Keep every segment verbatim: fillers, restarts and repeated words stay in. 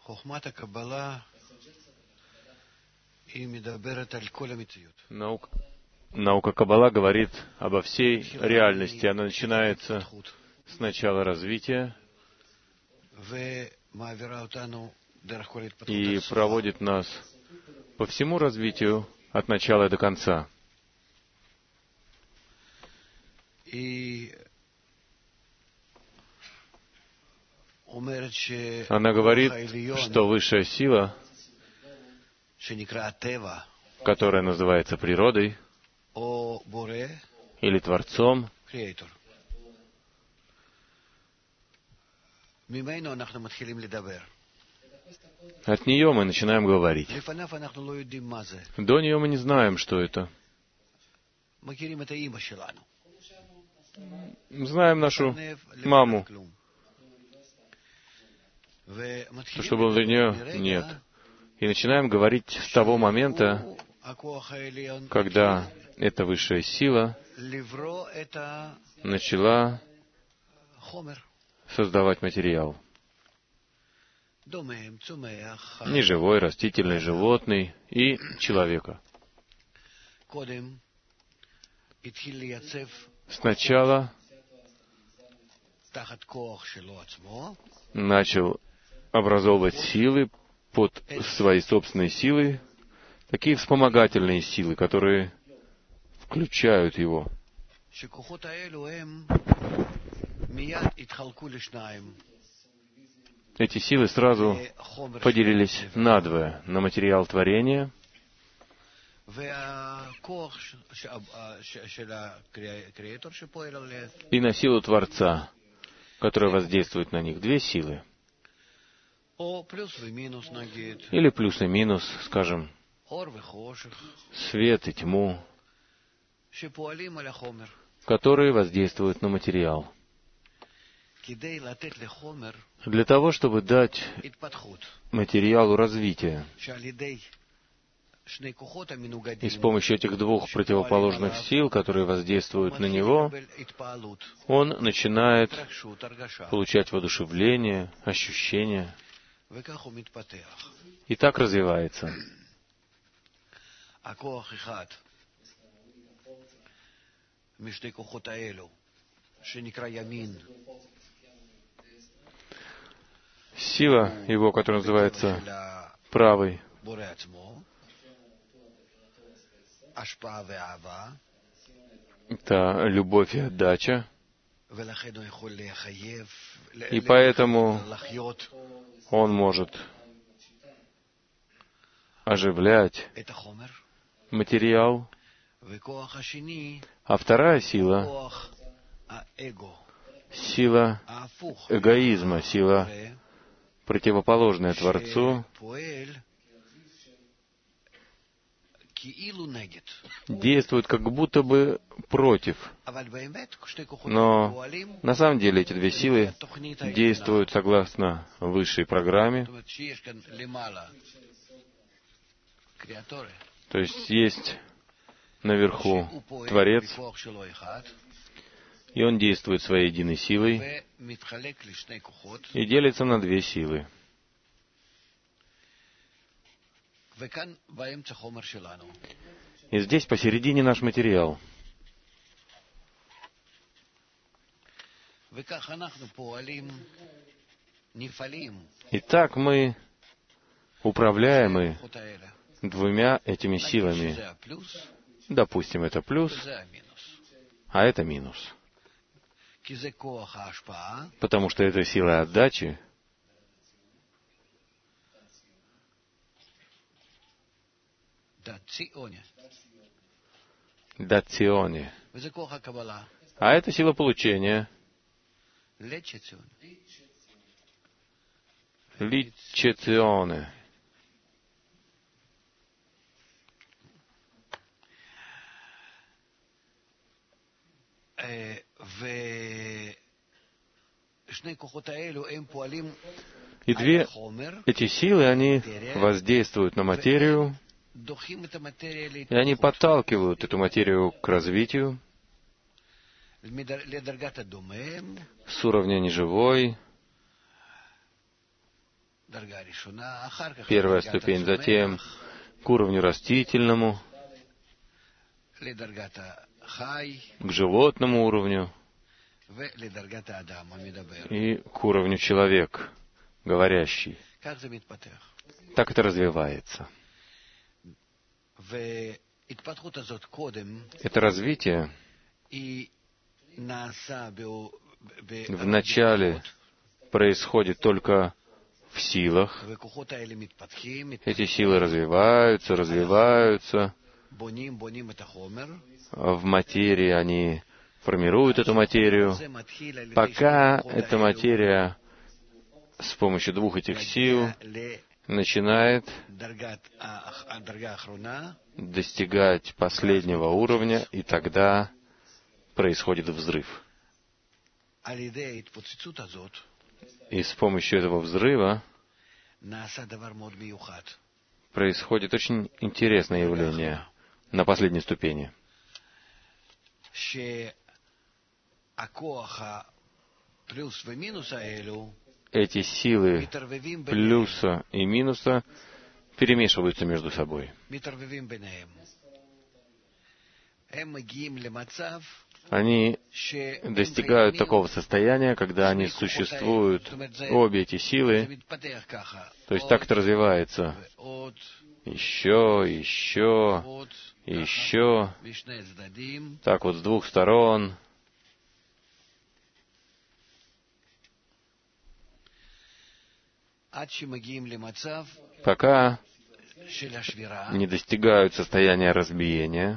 Наука, наука Каббала говорит обо всей реальности. Она начинается с начала развития и проводит нас по всему развитию от начала до конца. Она говорит, что высшая сила, которая называется природой или Творцом, от нее мы начинаем говорить. До нее мы не знаем, что это. Знаем нашу маму. То, что было для нее, нет. И начинаем говорить с того момента, когда эта высшая сила начала создавать материал. Неживой, растительный, животный и человека. Сначала начал образовывать силы под свои собственные силы, такие вспомогательные силы, которые включают его. Эти силы сразу поделились надвое: на материал творения и на силу Творца, которая воздействует на них. Две силы. Или плюс и минус, скажем, свет и тьму, которые воздействуют на материал. Для того, чтобы дать материалу развитие, и с помощью этих двух противоположных сил, которые воздействуют на него, он начинает получать воодушевление, ощущение, и так развивается. Сила его, которая называется правой, это любовь и отдача, и поэтому он может оживлять материал. А вторая сила — сила эгоизма, сила, противоположная Творцу, действует как будто бы против. Но на самом деле эти две силы действуют согласно высшей программе. То есть есть наверху Творец, и он действует своей единой силой и делится на две силы. И здесь посередине наш материал. Итак, мы управляемы двумя этими силами. Допустим, это плюс, а это минус. Потому что это сила отдачи, датсионе. А это сила получения, личеционе. И две эти силы, они воздействуют на материю, и они подталкивают эту материю к развитию с уровня неживой Первая ступень, затем к уровню растительному, к животному уровню и к уровню человек, говорящий. Так это развивается. Это развитие вначале происходит только в силах. Эти силы развиваются, развиваются. В материи они формируют эту материю, пока эта материя с помощью двух этих сил начинает достигать последнего уровня, и тогда происходит взрыв. И с помощью этого взрыва происходит очень интересное явление на последней ступени. Эти силы плюса и минуса перемешиваются между собой. Они достигают такого состояния, когда они существуют, обе эти силы, то есть так это развивается. Еще, еще, еще, так вот с двух сторон. Пока не достигают состояния разбиения,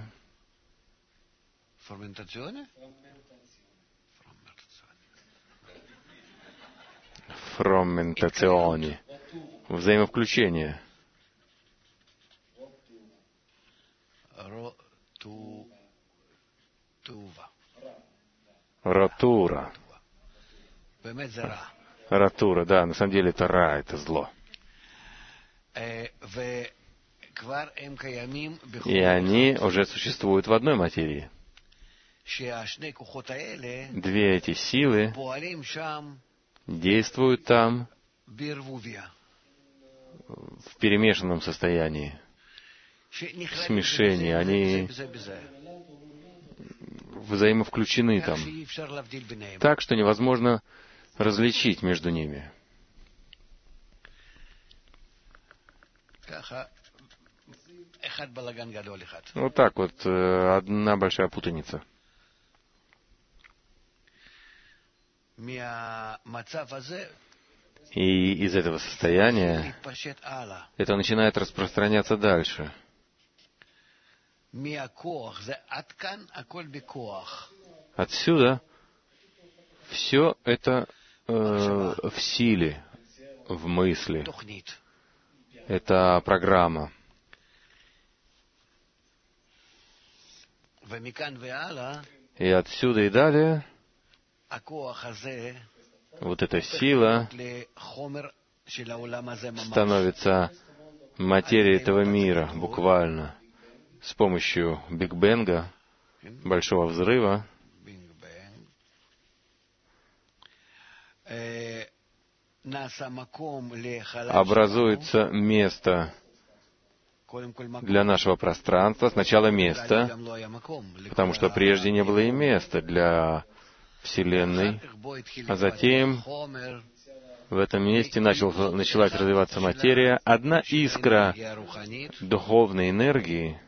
фроментационе, взаимовключение. Ротура. Ротура, да, на самом деле это ра, это зло. И они уже существуют в одной материи. Две эти силы действуют там в перемешанном состоянии, в смешении. Они взаимовключены там, так что невозможно различить между ними. Вот так вот, одна большая путаница. И из этого состояния это начинает распространяться дальше. Отсюда все это э, в силе, в мысли. Это программа. И отсюда и далее вот эта сила становится материей этого мира, буквально, с помощью Биг Бенга, Большого Взрыва. Образуется место для нашего пространства. Сначала место, потому что прежде не было и места для Вселенной, а затем в этом месте начал, началась развиваться материя. Одна искра духовной энергии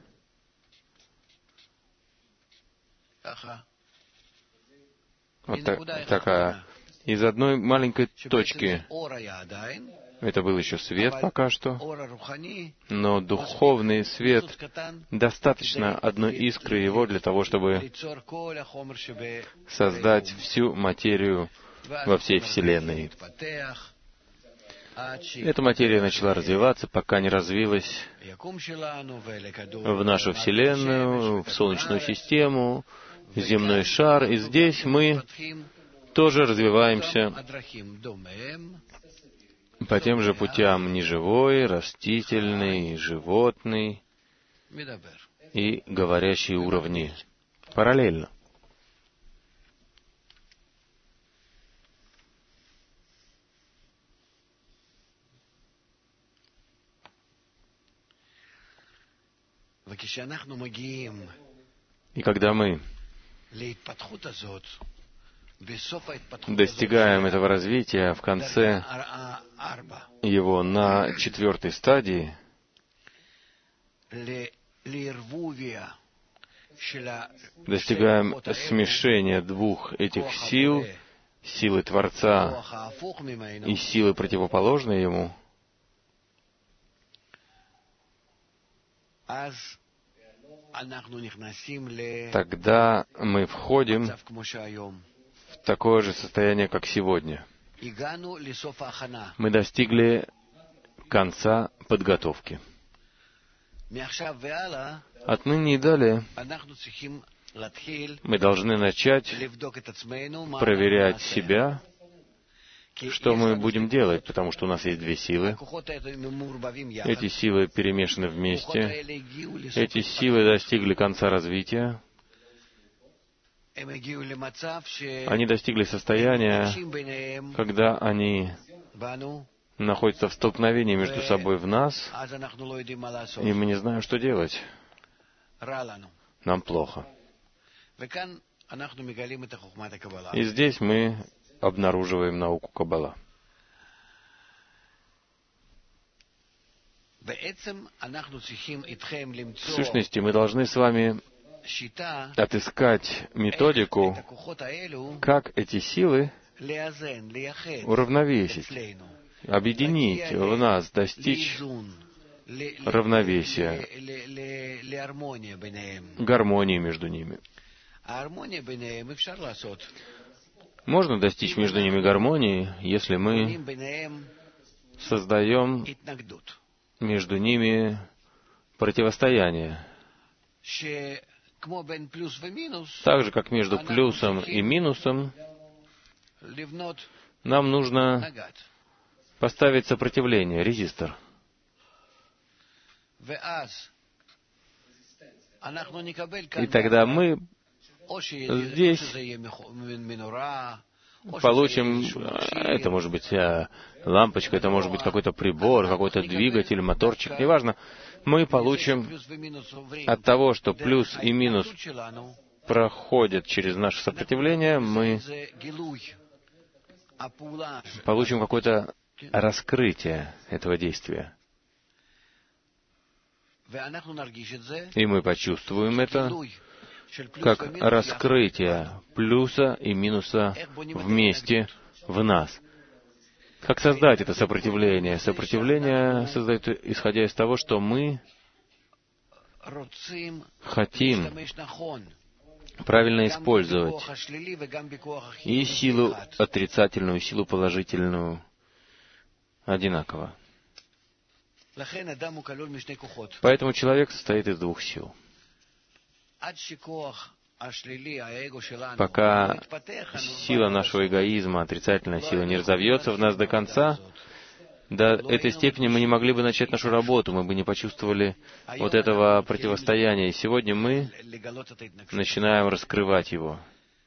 вот так, такая, из одной маленькой точки. Это был еще свет пока что, но духовный свет, достаточно одной искры его для того, чтобы создать всю материю во всей Вселенной. Эта материя начала развиваться, пока не развилась в нашу Вселенную, в Солнечную систему, земной шар, и здесь мы тоже развиваемся по тем же путям: неживой, растительный, животный и говорящие уровни параллельно. И когда мы достигаем этого развития в конце его на четвертой стадии, достигаем смешения двух этих сил, силы Творца и силы, противоположной ему, тогда мы входим в такое же состояние, как сегодня. Мы достигли конца подготовки. Отныне и далее мы должны начать проверять себя, что мы будем делать, потому что у нас есть две силы. Эти силы перемешаны вместе. Эти силы достигли конца развития. Они достигли состояния, когда они находятся в столкновении между собой в нас, и мы не знаем, что делать. Нам плохо. И здесь мы обнаруживаем науку Каббала. В сущности, мы должны с вами отыскать методику, как эти силы уравновесить, объединить в нас, достичь равновесия, гармонии между ними. Можно достичь между ними гармонии, если мы создаем между ними противостояние. Так же, как между плюсом и минусом, нам нужно поставить сопротивление, резистор. И тогда мы здесь получим, это может быть лампочка, это может быть какой-то прибор, какой-то двигатель, моторчик, неважно. Мы получим от того, что плюс и минус проходят через наше сопротивление, мы получим какое-то раскрытие этого действия. И мы почувствуем это как раскрытие плюса и минуса вместе в нас. Как создать это сопротивление? Сопротивление создается, исходя из того, что мы хотим правильно использовать и силу отрицательную, и силу положительную одинаково. Поэтому человек состоит из двух сил. Пока сила нашего эгоизма, отрицательная сила, не разовьется в нас до конца, до этой степени мы не могли бы начать нашу работу, мы бы не почувствовали вот этого противостояния. И сегодня мы начинаем раскрывать его.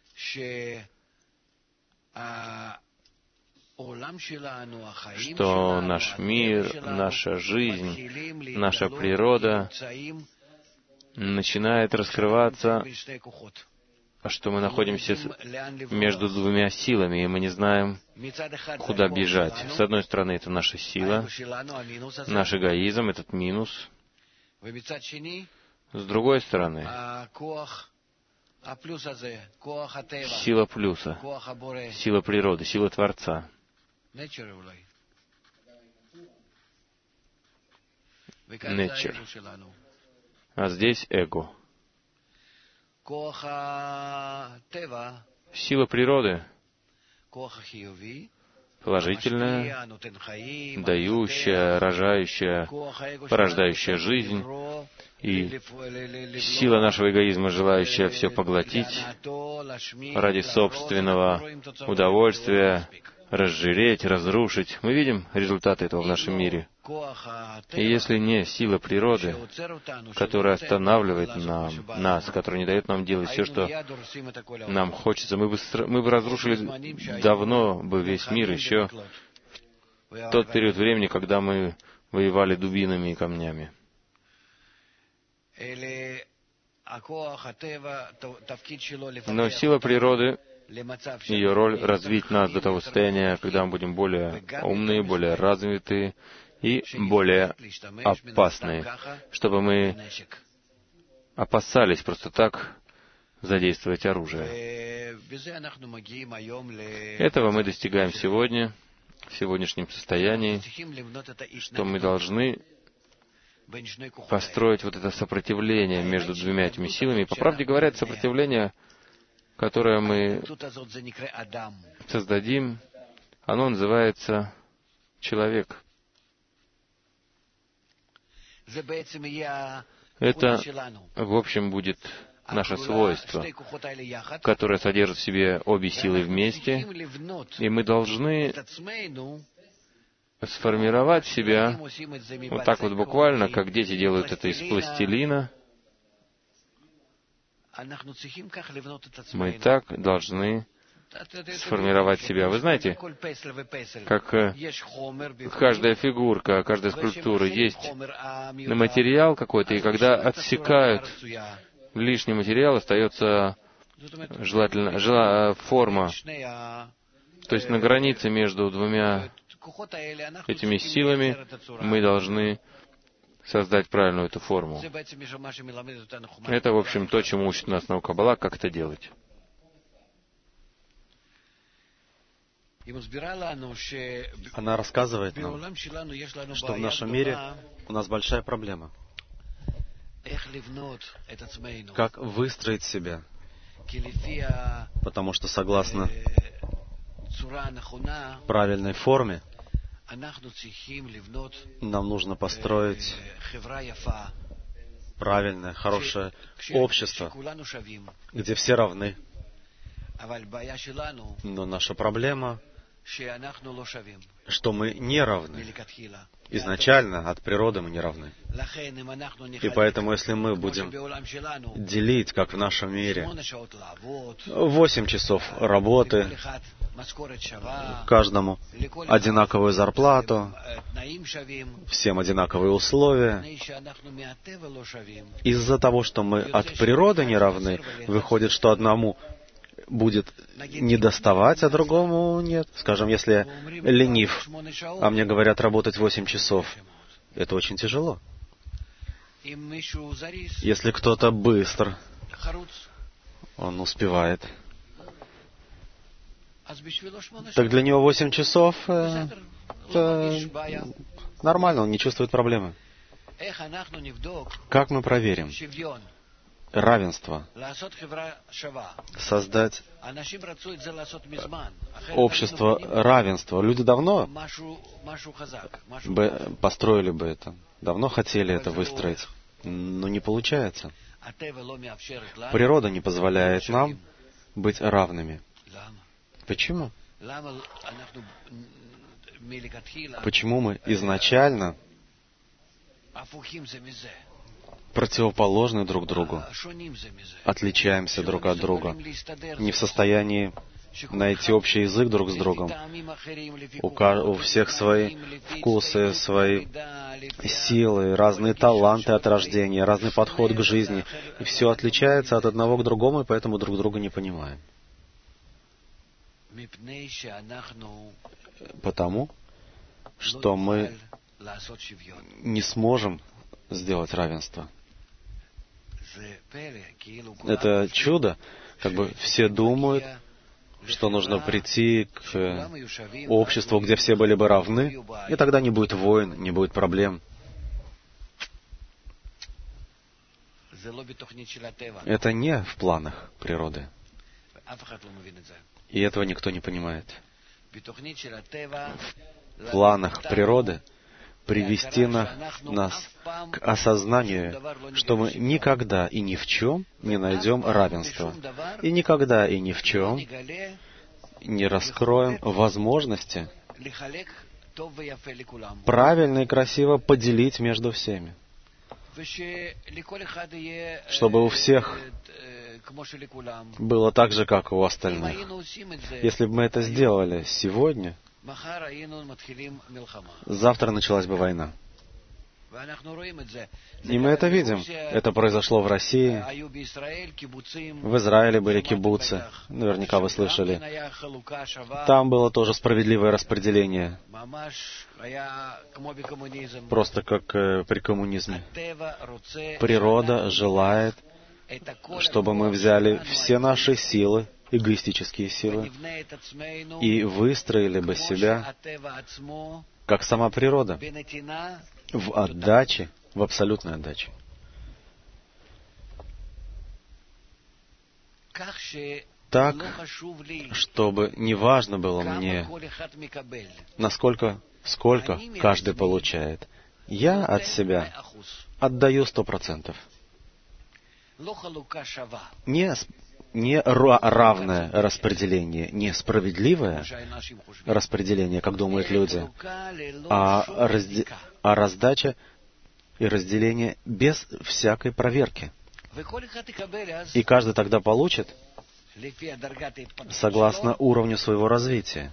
Что наш мир, наша жизнь, наша природа начинает раскрываться, что мы находимся между двумя силами, и мы не знаем, куда бежать. С одной стороны, это наша сила, наш эгоизм, этот минус. С другой стороны, сила плюса, сила природы, сила Творца. Nature. А здесь эго. Сила природы положительная, дающая, рожающая, порождающая жизнь, и сила нашего эгоизма, желающая все поглотить ради собственного удовольствия, разжиреть, разрушить. Мы видим результаты этого в нашем мире. И если не сила природы, которая останавливает нам, нас, которая не дает нам делать все, что нам хочется, мы бы, мы бы разрушили давно бы весь мир еще в тот период времени, когда мы воевали дубинами и камнями. Но сила природы, ее роль — развить нас до того состояния, когда мы будем более умные, более развитые и более опасные, чтобы мы опасались просто так задействовать оружие. Этого мы достигаем сегодня, в сегодняшнем состоянии, что мы должны построить вот это сопротивление между двумя этими силами. По правде говоря, это сопротивление, которое мы создадим, оно называется человек. Это, в общем, будет наше свойство, которое содержит в себе обе силы вместе, и мы должны сформировать себя вот так вот буквально, как дети делают это из пластилина. Мы так должны сформировать себя. Вы знаете, как каждая фигурка, каждая скульптура, есть материал какой-то, и когда отсекают лишний материал, остается желательно жела, форма. То есть на границе между двумя этими силами мы должны создать правильную эту форму. Это, в общем, то, чему учит нас наука Каббала, как это делать. Она рассказывает нам, что в нашем мире у нас большая проблема. Как выстроить себя? Потому что согласно правильной форме нам нужно построить правильное, хорошее общество, где все равны. Но наша проблема, что мы не равны. Изначально от природы мы не равны. И поэтому, если мы будем делить, как в нашем мире, восемь часов работы, каждому одинаковую зарплату, всем одинаковые условия, из-за того, что мы от природы не равны, выходит, что одному будет недоставать, а другому нет. Скажем, если я ленив, а мне говорят работать восемь часов, это очень тяжело. Если кто-то быстр, он успевает, так для него восемь часов э, это нормально, он не чувствует проблемы. Как мы проверим равенство, создать общество равенства? Люди давно бы построили бы это, давно хотели это выстроить, но не получается. Природа не позволяет нам быть равными. Почему? Почему мы изначально противоположны друг другу, отличаемся друг от друга, не в состоянии найти общий язык друг с другом. У, у всех свои вкусы, свои силы, разные таланты от рождения, разный подход к жизни. И все отличается от одного к другому, и поэтому друг друга не понимаем. Потому что мы не сможем сделать равенство. Это чудо. Как бы все думают, что нужно прийти к обществу, где все были бы равны, и тогда не будет войн, не будет проблем. Это не в планах природы. И этого никто не понимает. В планах природы привести на, нас к осознанию, что мы никогда и ни в чем не найдем равенства. И никогда и ни в чем не раскроем возможности правильно и красиво поделить между всеми. Чтобы у всех было так же, как у остальных. Если бы мы это сделали сегодня, завтра началась бы война. И мы это видим. Это произошло в России. В Израиле были кибуцы. Наверняка вы слышали. Там было тоже справедливое распределение. Просто как э, при коммунизме. Природа желает, чтобы мы взяли все наши силы, эгоистические силы, и выстроили бы себя, как сама природа, в отдаче, в абсолютной отдаче. Так, чтобы не важно было мне, насколько, сколько каждый получает. Я от себя отдаю сто процентов. Не, не равное распределение, не справедливое распределение, как думают люди, а, разде, а раздача и разделение без всякой проверки. И каждый тогда получит согласно уровню своего развития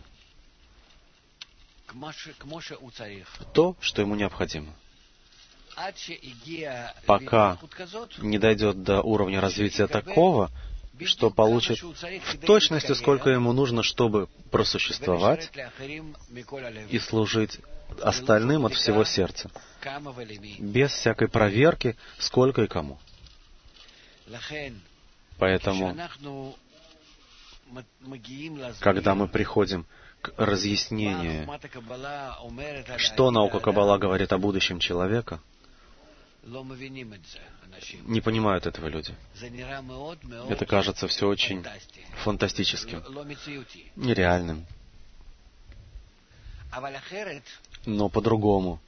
то, что ему необходимо. Пока не дойдет до уровня развития такого, что получит в точности, сколько ему нужно, чтобы просуществовать и служить остальным от всего сердца, без всякой проверки, сколько и кому. Поэтому, когда мы приходим к разъяснению, что наука Каббала говорит о будущем человека, не понимают этого люди. Это кажется все очень фантастическим, нереальным. Но по-другому.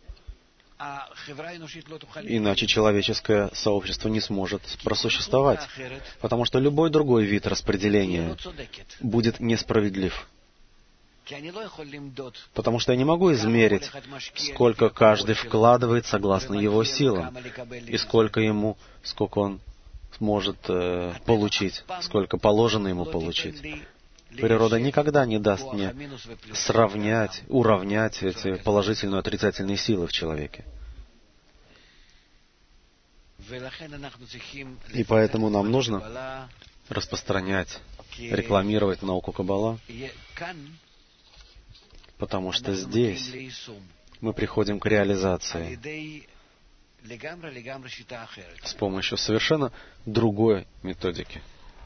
Иначе человеческое сообщество не сможет просуществовать, потому что любой другой вид распределения будет несправедлив. Потому что я не могу измерить, сколько каждый вкладывает согласно его силам, и сколько ему, сколько он сможет э, получить, сколько положено ему получить. Природа никогда не даст мне сравнять, уравнять эти положительные и отрицательные силы в человеке. И поэтому нам нужно распространять, рекламировать науку Каббала, потому что здесь мы приходим к реализации с помощью совершенно другой методики.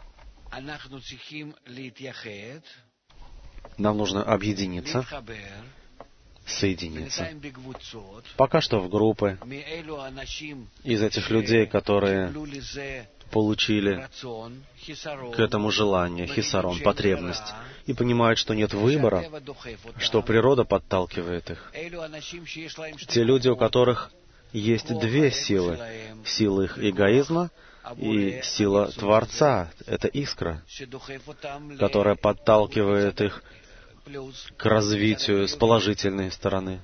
Нам нужно объединиться, соединиться. Пока что в группы из этих людей, которые получили к этому желание, хисарон, потребность, и понимают, что нет выбора, что природа подталкивает их. Те люди, у которых есть две силы, сила их эгоизма и сила Творца, это искра, которая подталкивает их к развитию с положительной стороны.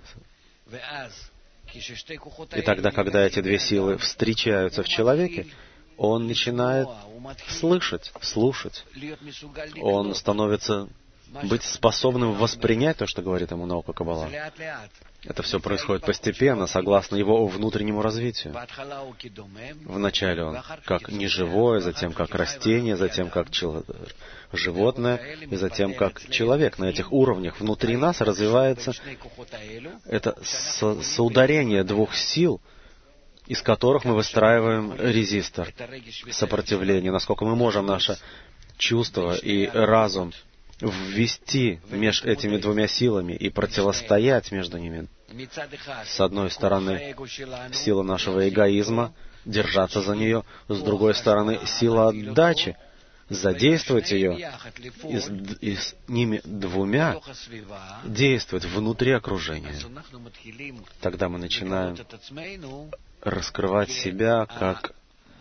И тогда, когда эти две силы встречаются в человеке, он начинает слышать, слушать. Он становится быть способным воспринять то, что говорит ему наука Каббала. Это все происходит постепенно, согласно его внутреннему развитию. Вначале он как неживое, затем как растение, затем как чело... животное, и затем как человек. На этих уровнях внутри нас развивается это со... соударение двух сил, из которых мы выстраиваем резистор, сопротивление, насколько мы можем наше чувство и разум ввести между этими двумя силами и противостоять между ними. С одной стороны, сила нашего эгоизма, держаться за нее, с другой стороны, сила отдачи, задействовать ее и с, и с ними двумя действовать внутри окружения. Тогда мы начинаем раскрывать себя как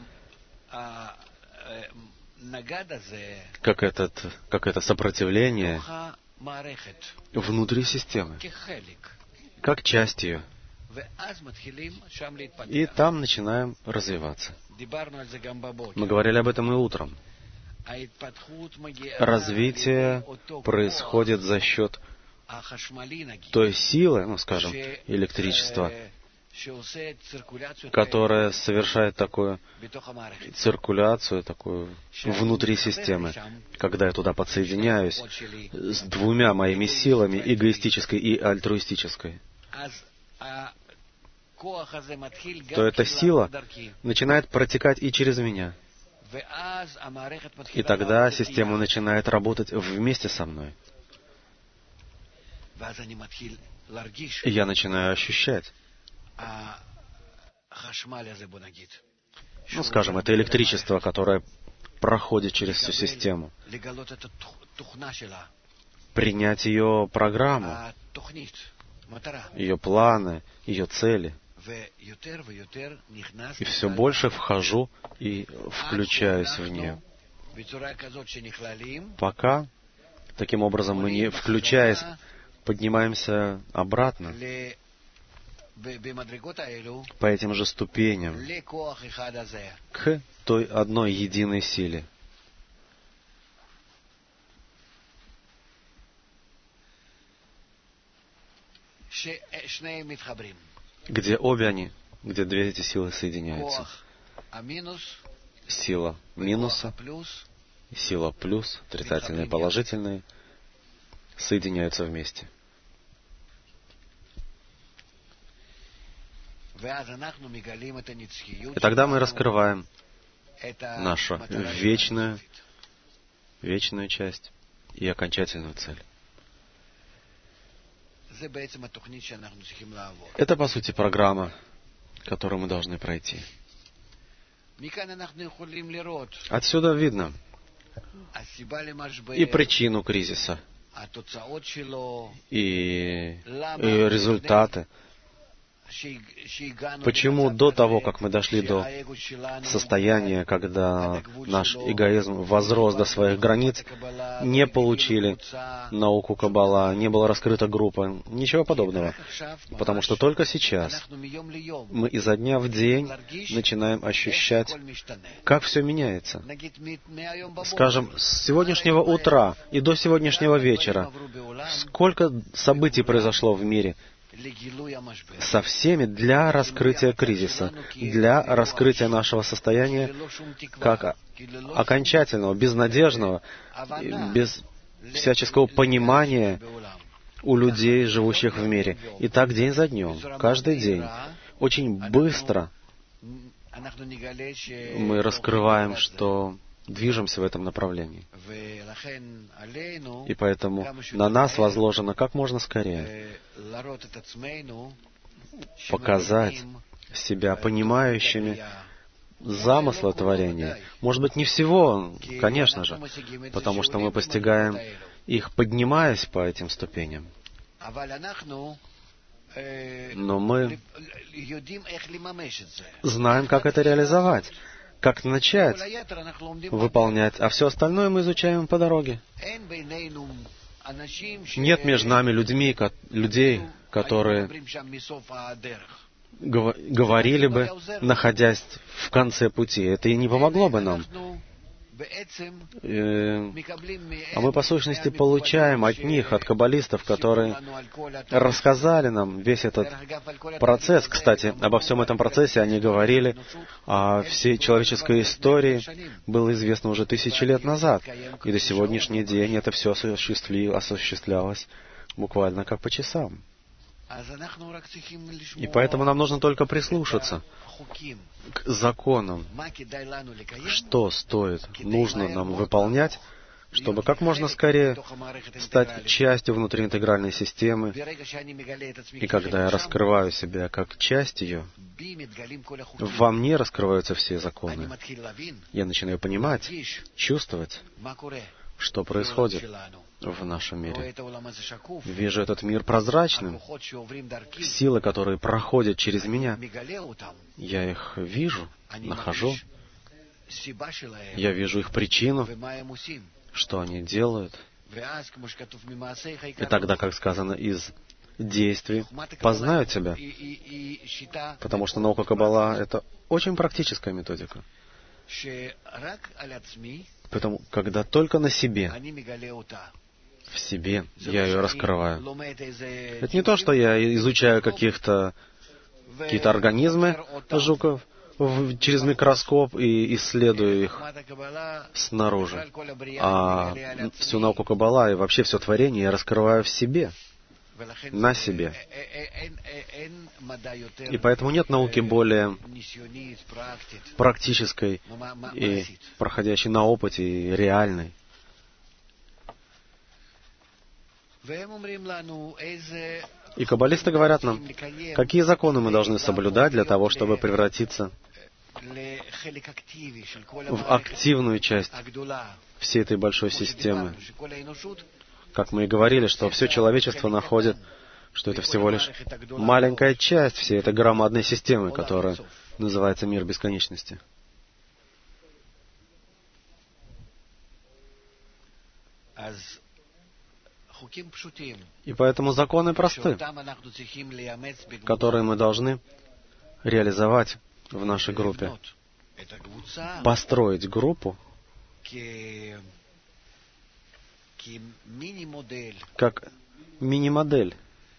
как, этот, как это сопротивление внутри системы, как часть ее. И там начинаем развиваться. Мы говорили об этом и утром. Развитие происходит за счет той силы, ну, скажем, электричества, которая совершает такую циркуляцию, такую внутри системы, когда я туда подсоединяюсь с двумя моими силами, эгоистической и альтруистической, то эта сила начинает протекать и через меня. И тогда система начинает работать вместе со мной. И я начинаю ощущать, ну, скажем, это электричество, которое проходит через всю систему. Принять ее программу, ее планы, ее цели. И все больше вхожу и включаюсь в нее. Пока, таким образом, мы, не включаясь, поднимаемся обратно по этим же ступеням к той одной единой силе. Где обе они, где две эти силы соединяются. Сила минуса и сила плюс, отрицательные и положительные, соединяются вместе. И тогда мы раскрываем нашу вечную, вечную часть и окончательную цель. Это, по сути, программа, которую мы должны пройти. Отсюда видно и причину кризиса, и, и результаты. Почему до того, как мы дошли до состояния, когда наш эгоизм возрос до своих границ, не получили науку Каббала, не была раскрыта группа, ничего подобного. Потому что только сейчас мы изо дня в день начинаем ощущать, как все меняется. Скажем, с сегодняшнего утра и до сегодняшнего вечера сколько событий произошло в мире, со всеми для раскрытия кризиса, для раскрытия нашего состояния как окончательного, безнадежного, без всяческого понимания у людей, живущих в мире. И так день за днем, каждый день, очень быстро мы раскрываем, что движемся в этом направлении. И поэтому на нас возложено как можно скорее показать себя понимающими замысла творения. Может быть, не всего, конечно же, потому что мы постигаем их, поднимаясь по этим ступеням. Но мы знаем, как это реализовать, как начать выполнять, а все остальное мы изучаем по дороге. Нет между нами людьми, людей, которые говорили бы, находясь в конце пути. Это и не помогло бы нам. А мы, по сущности, получаем от них, от каббалистов, которые рассказали нам весь этот процесс. Кстати, обо всем этом процессе они говорили, о всей человеческой истории было известно уже тысячи лет назад. И до сегодняшний день это все осуществлялось буквально как по часам. И поэтому нам нужно только прислушаться к законам, что стоит, нужно нам выполнять, чтобы как можно скорее стать частью внутриинтегральной системы. И когда я раскрываю себя как часть ее, во мне раскрываются все законы. Я начинаю понимать, чувствовать, что происходит в нашем мире. Вижу этот мир прозрачным. Силы, которые проходят через меня, я их вижу, нахожу. Я вижу их причину, что они делают. И тогда, как сказано, из действий познают тебя. Потому что наука Каббала — это очень практическая методика. Поэтому, когда только на себе, в себе, я ее раскрываю. Это не то, что я изучаю каких-то какие-то организмы жуков в, через микроскоп и исследую их снаружи. А всю науку Каббала и вообще все творение я раскрываю в себе, на себе. И поэтому нет науки более практической и проходящей на опыте и реальной. И каббалисты говорят нам, какие законы мы должны соблюдать для того, чтобы превратиться в активную часть всей этой большой системы. Как мы и говорили, что все человечество находит, что это всего лишь маленькая часть всей этой громадной системы, которая называется мир бесконечности. И поэтому законы просты, которые мы должны реализовать в нашей группе. Построить группу как мини-модель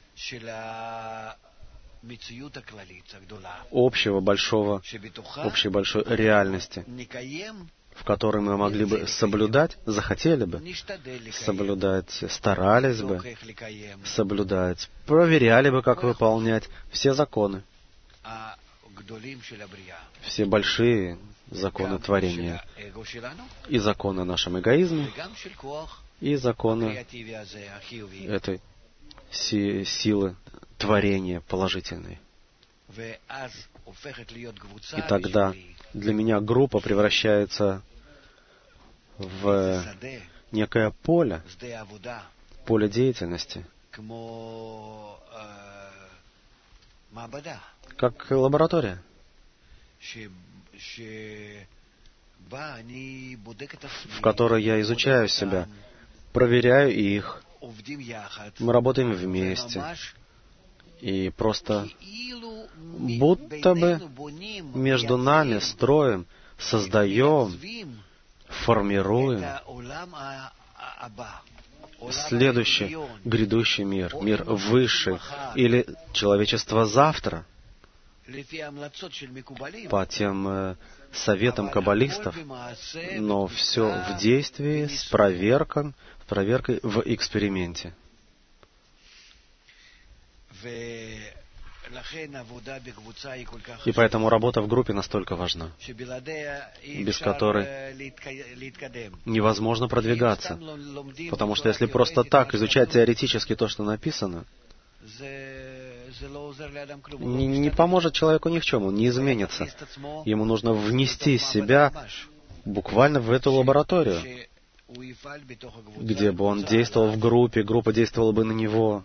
общего большого, общей большой реальности, в которой мы могли бы соблюдать, захотели бы соблюдать, старались бы соблюдать, проверяли бы, как выполнять все законы, все большие законы творения, и законы о нашем эгоизме, и законы этой си- силы творения положительной. И тогда для меня группа превращается в некое поле, поле деятельности, как лаборатория, в которой я изучаю себя, проверяю их, мы работаем вместе, и просто будто бы между нами строим, создаем, формируем следующий, грядущий мир, мир высший, или человечество завтра, по тем э, советам каббалистов, но все в действии, с проверкой, с проверкой в эксперименте. И поэтому работа в группе настолько важна, без которой невозможно продвигаться. Потому что если просто так изучать теоретически то, что написано, не, не поможет человеку ни в чем, он не изменится. Ему нужно внести себя буквально в эту лабораторию, где бы он действовал в группе, группа действовала бы на него,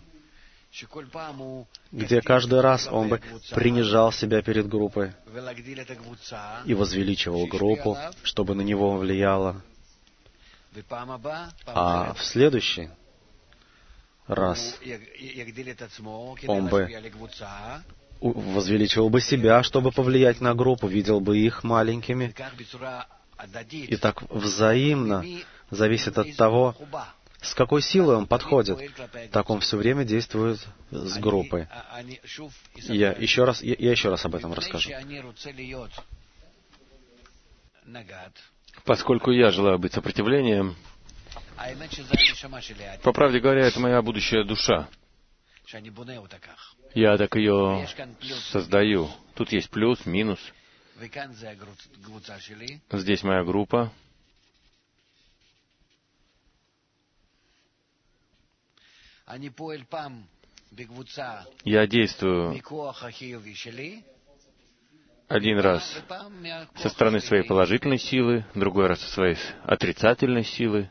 где каждый раз он бы принижал себя перед группой и возвеличивал группу, чтобы на него влияло. А в следующий раз он бы возвеличивал бы себя, чтобы повлиять на группу, видел бы их маленькими. И так взаимно зависит от того, с какой силой он подходит, так он все время действует с группой. Я еще раз, я, я еще раз об этом расскажу. Поскольку я желаю быть сопротивлением, по правде говоря, это моя будущая душа. Я так ее создаю. Тут есть плюс, минус. Здесь моя группа. Я действую один раз со стороны своей положительной силы, другой раз со своей отрицательной силы.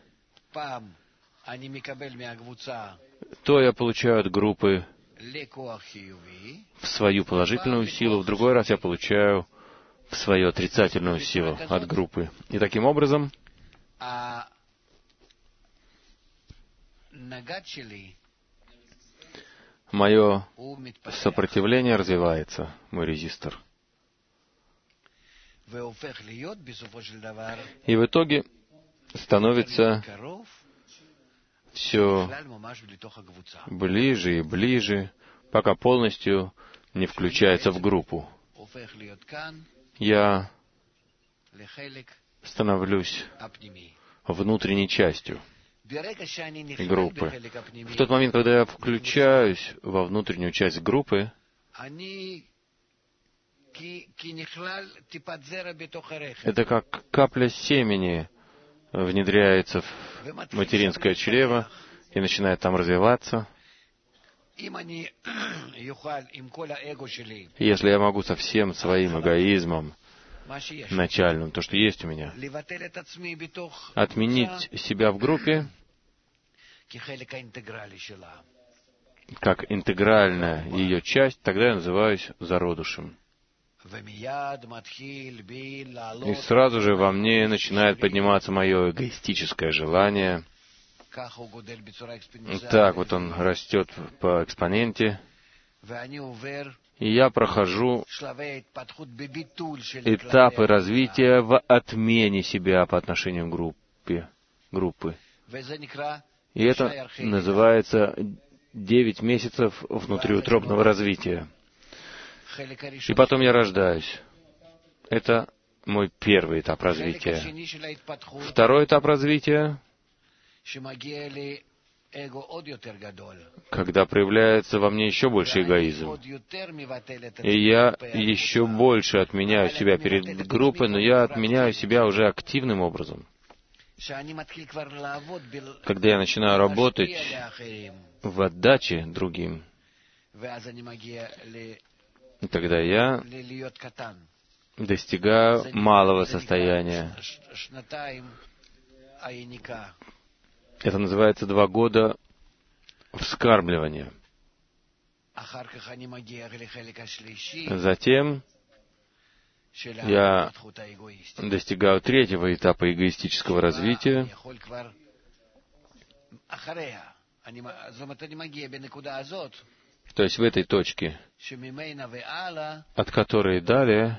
То я получаю от группы в свою положительную силу, в другой раз я получаю в свою отрицательную силу от группы. И таким образом мое сопротивление развивается, мой резистор. И в итоге становится все ближе и ближе, пока полностью не включается в группу, я становлюсь внутренней частью группы. В тот момент, когда я включаюсь во внутреннюю часть группы, это как капля семени внедряется в материнское чрево и начинает там развиваться. Если я могу со всем своим эгоизмом начальным, то, что есть у меня, отменить себя в группе как интегральная ее часть, тогда я называюсь зародышем. И сразу же во мне начинает подниматься мое эгоистическое желание. Так вот он растет по экспоненте. И я прохожу этапы развития в отмене себя по отношению к группе, группы. И это называется девять месяцев внутриутробного развития. И потом я рождаюсь. Это мой первый этап развития. Второй этап развития, когда проявляется во мне еще больше эгоизм. И я еще больше отменяю себя перед группой, но я отменяю себя уже активным образом. Когда я начинаю работать в отдаче другим, тогда я достигаю малого состояния. Это называется два года вскармливания. Затем я достигаю третьего этапа эгоистического развития. То есть в этой точке, от которой далее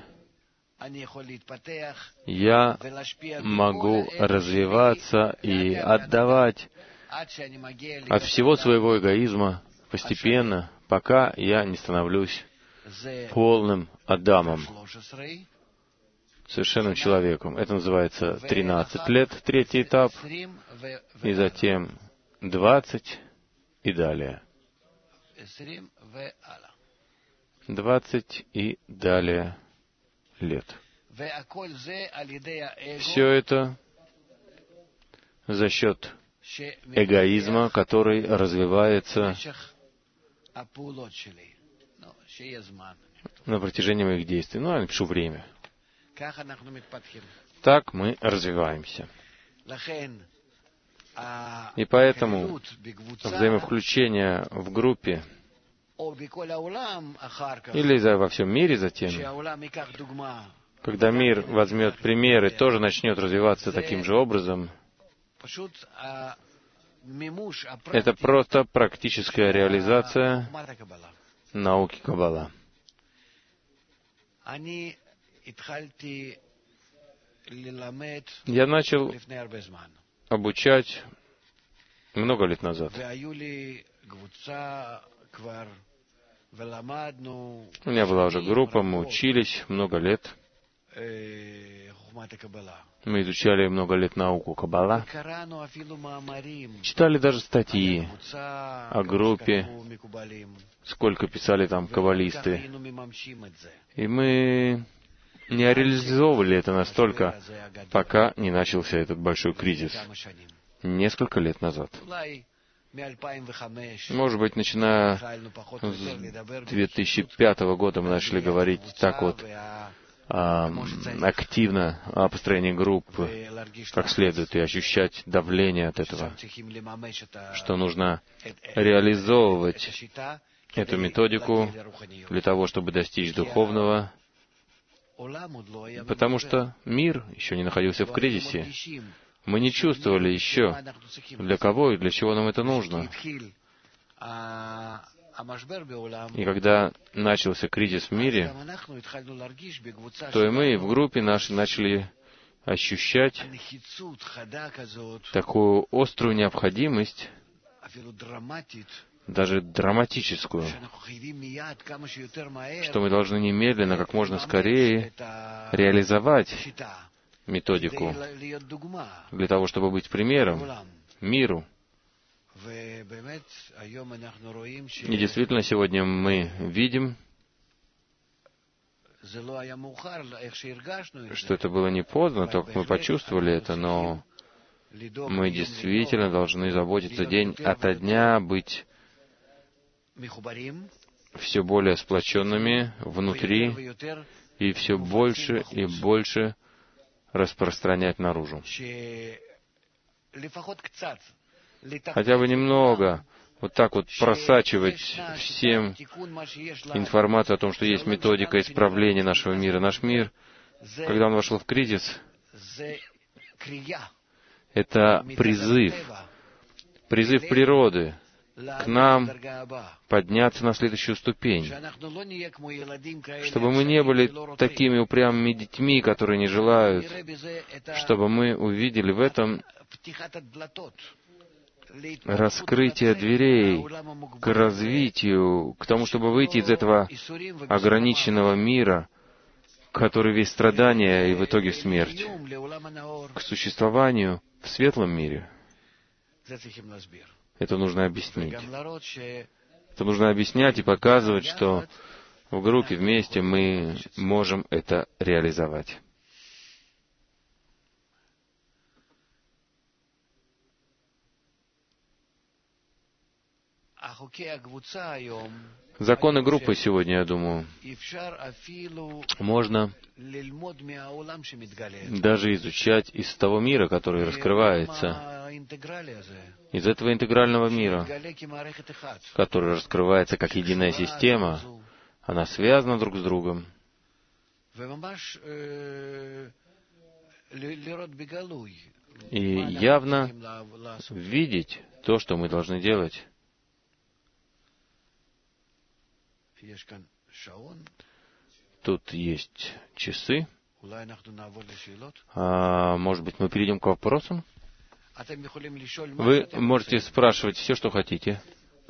я могу развиваться и отдавать от всего своего эгоизма постепенно, пока я не становлюсь полным Адамом, совершенным человеком. Это называется тринадцать лет, третий этап, и затем двадцать и далее. Двадцать и далее лет. Все это за счет эгоизма, который развивается на протяжении моих действий. Ну, я напишу время. Так мы развиваемся. И поэтому взаимовключение в группе или во всем мире затем, когда мир возьмет пример и тоже начнет развиваться таким же образом, это просто практическая реализация науки Каббала. Я начал обучать много лет назад. У меня была уже группа, мы учились много лет. Мы изучали много лет науку Каббала. Читали даже статьи о группе, сколько писали там каббалисты. И мы не реализовывали это настолько, пока не начался этот большой кризис. Несколько лет назад. Может быть, начиная с две тысячи пятого года мы начали говорить так вот а, активно о построении группы, как следует, и ощущать давление от этого, что нужно реализовывать эту методику для того, чтобы достичь духовного, потому что мир еще не находился в кризисе. Мы не чувствовали еще, для кого и для чего нам это нужно. И когда начался кризис в мире, то и мы в группе нашей начали ощущать такую острую необходимость, даже драматическую, что мы должны немедленно, как можно скорее, реализовать методику для того, чтобы быть примером миру. И действительно, сегодня мы видим, что это было не поздно, только мы почувствовали это, но мы действительно должны заботиться день ото дня, быть все более сплоченными внутри и все больше и больше распространять наружу. Хотя бы немного, вот так вот просачивать всем информацию о том, что есть методика исправления нашего мира. Наш мир, когда он вошел в кризис, это призыв, призыв природы к нам подняться на следующую ступень, чтобы мы не были такими упрямыми детьми, которые не желают, чтобы мы увидели в этом раскрытие дверей к развитию, к тому, чтобы выйти из этого ограниченного мира, который весь страдания и в итоге смерть, к существованию в светлом мире. Это нужно объяснить. Это нужно объяснять и показывать, что в группе вместе мы можем это реализовать. Законы группы сегодня, я думаю, можно даже изучать из того мира, который раскрывается, из этого интегрального мира, который раскрывается как единая система. Она связана друг с другом. И явно видеть то, что мы должны делать. Тут есть часы. А, может быть, мы перейдем к вопросам? Вы можете спрашивать все, что хотите,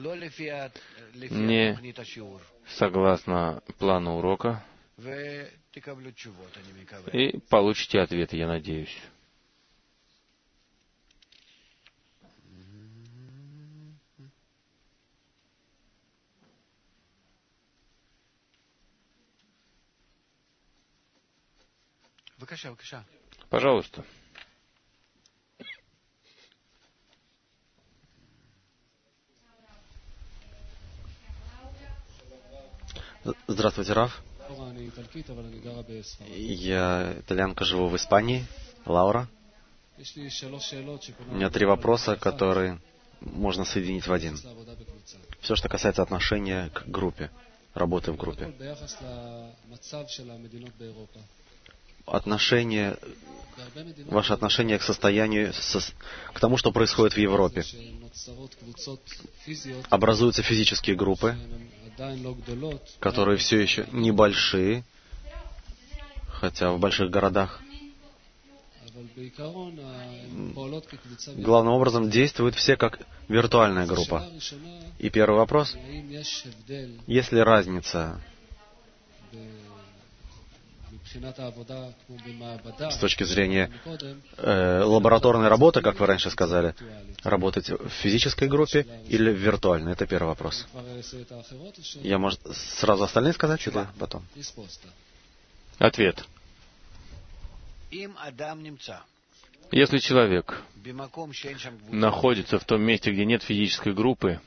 не согласно плану урока, и получите ответы, я надеюсь. Пожалуйста. Здравствуйте, Рав. Я итальянка, живу в Испании. Лаура. У меня три вопроса, которые можно соединить в один. Все, что касается отношения к группе, работы в группе. Отношение, ваше отношение к состоянию, к тому, что происходит в Европе. Образуются физические группы, которые все еще небольшие, хотя в больших городах. Главным образом действуют все как виртуальная группа. И первый вопрос: есть ли разница с точки зрения э, лабораторной работы, как вы раньше сказали, работать в физической группе или в виртуальной? Это первый вопрос. Я, может, сразу остальные сказать или потом? Ответ. Если человек находится в том месте, где нет физической группы,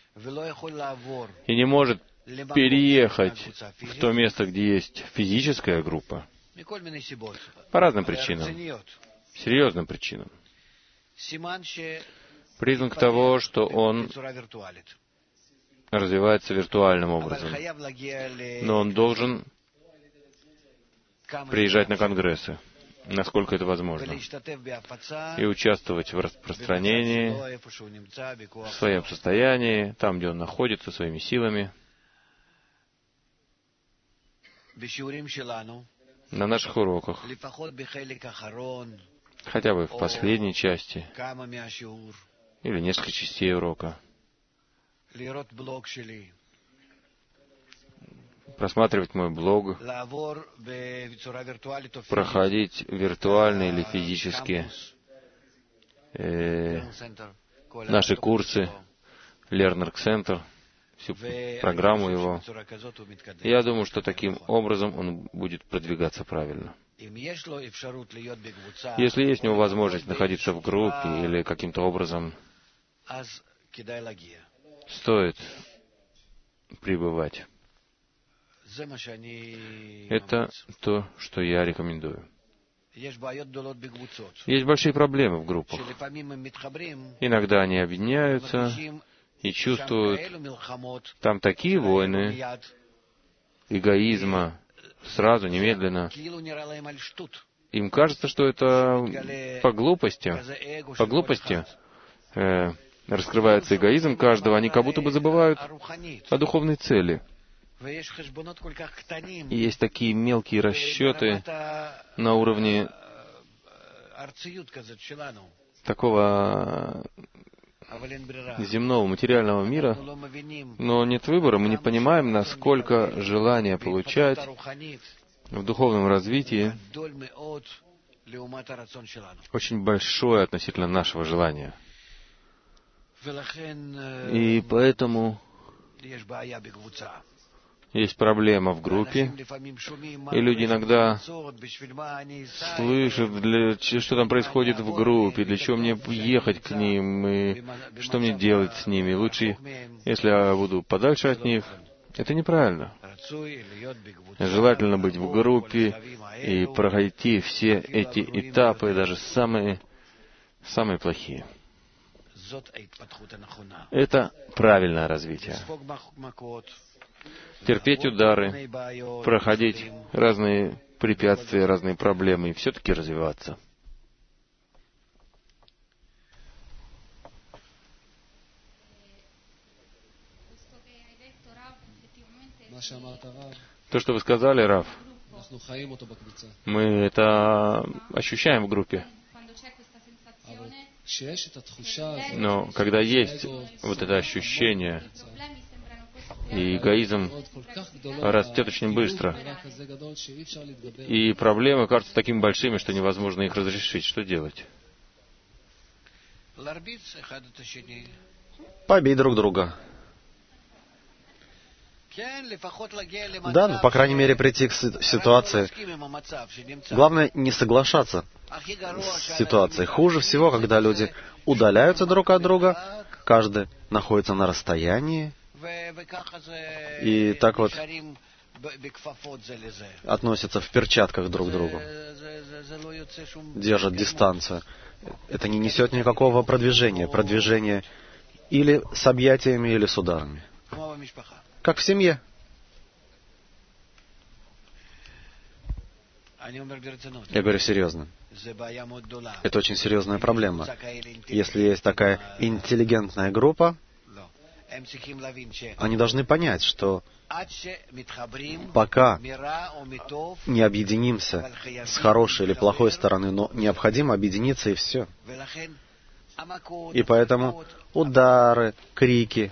и не может переехать в то место, где есть физическая группа, по разным причинам, серьезным причинам, признак того, что он развивается виртуальным образом. Но он должен приезжать на конгрессы, насколько это возможно, и участвовать в распространении, в своем состоянии, там, где он находится, своими силами. На наших уроках, хотя бы в последней части, или несколько частей урока, просматривать мой блог, проходить виртуально или физически э, наши курсы, Learner Center, всю программу его. Я думаю, что таким образом он будет продвигаться правильно. Если есть у него возможность находиться в группе или каким-то образом, стоит пребывать. Это то, что я рекомендую. Есть большие проблемы в группах. Иногда они объединяются и чувствуют, там такие войны, эгоизма, сразу, немедленно. Им кажется, что это по глупости, по глупости э, раскрывается эгоизм каждого, они как будто бы забывают о духовной цели. И есть такие мелкие расчеты на уровне такого земного, материального мира, но нет выбора. Мы не понимаем, насколько желание получать в духовном развитии очень большое относительно нашего желания. И поэтому есть проблема в группе, и люди иногда слышат, для, что там происходит в группе, для чего мне ехать к ним, и что мне делать с ними. Лучше, если я буду подальше от них. Это неправильно. Желательно быть в группе и пройти все эти этапы, даже самые, самые плохие. Это правильное развитие. Терпеть удары, проходить разные препятствия, разные проблемы и все-таки развиваться. То, что вы сказали, Рав, мы это ощущаем в группе. Но когда есть вот это ощущение, и эгоизм растет очень быстро, и проблемы кажутся такими большими, что невозможно их разрешить. Что делать? Побей друг друга. Да, ну, по крайней мере, прийти к ситуации. Главное, не соглашаться с ситуацией. Хуже всего, когда люди удаляются друг от друга, каждый находится на расстоянии, и так вот относятся в перчатках друг к другу, держат дистанцию. Это не несет никакого продвижения. Продвижение или с объятиями, или с ударами. Как в семье. Я говорю серьезно. Это очень серьезная проблема. Если есть такая интеллигентная группа, они должны понять, что пока не объединимся с хорошей или плохой стороны, но необходимо объединиться и все. И поэтому удары, крики,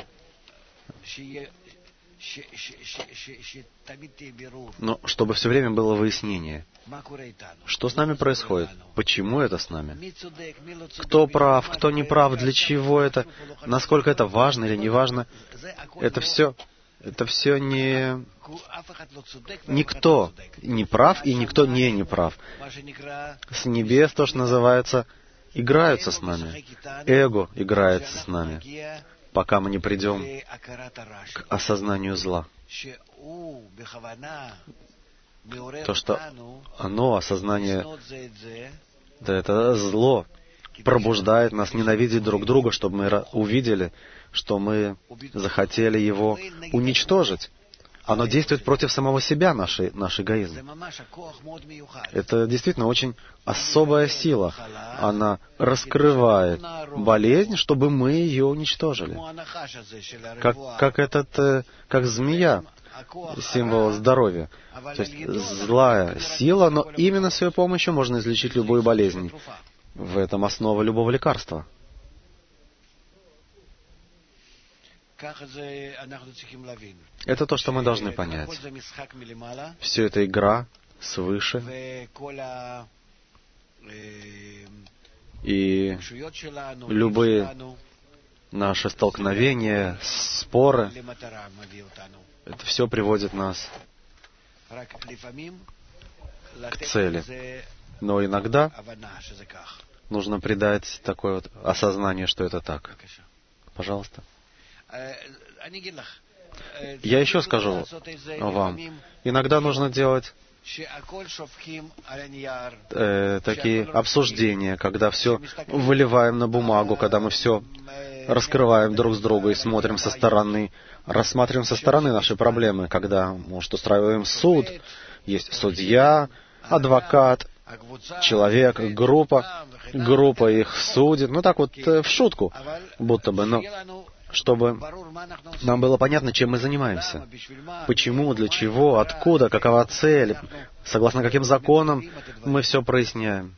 но чтобы все время было выяснение, что с нами происходит, почему это с нами, кто прав, кто не прав, для чего это, насколько это важно или не важно, это все, это все не... Никто не прав и никто не не прав. С небес, то, что называется, играются с нами. Эго играется с нами, пока мы не придем к осознанию зла. То, что оно, осознание, да, это зло, пробуждает нас ненавидеть друг друга, чтобы мы увидели, что мы захотели его уничтожить. Оно действует против самого себя, наш, наш эгоизм. Это действительно очень особая сила. Она раскрывает болезнь, чтобы мы ее уничтожили. Как, как этот, как змея, символ здоровья. То есть злая сила, но именно с ее помощью можно излечить любую болезнь. В этом основа любого лекарства. Это то, что мы должны понять. Все это игра свыше, и любые наши столкновения, споры, это все приводит нас к цели. Но иногда нужно придать такое вот осознание, что это так. Пожалуйста. Я еще скажу вам. Иногда нужно делать э, такие обсуждения, когда все выливаем на бумагу, когда мы все раскрываем друг с другом и смотрим со стороны, рассматриваем со стороны наши проблемы, когда, может, устраиваем суд, есть судья, адвокат, человек, группа, группа их судит, ну так вот в шутку, будто бы, но чтобы нам было понятно, чем мы занимаемся, почему, для чего, откуда, какова цель, согласно каким законам мы все проясняем.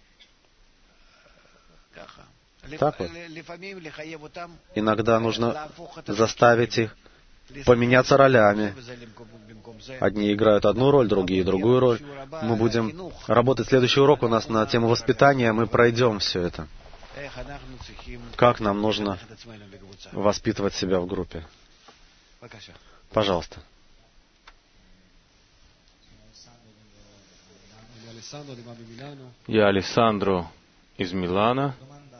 Так вот. Иногда нужно заставить их поменяться ролями. Одни играют одну роль, другие другую роль. Мы будем работать. Следующий урок у нас на тему воспитания. Мы пройдем все это. Как нам нужно воспитывать себя в группе? Пожалуйста. Я Алессандро из Милана.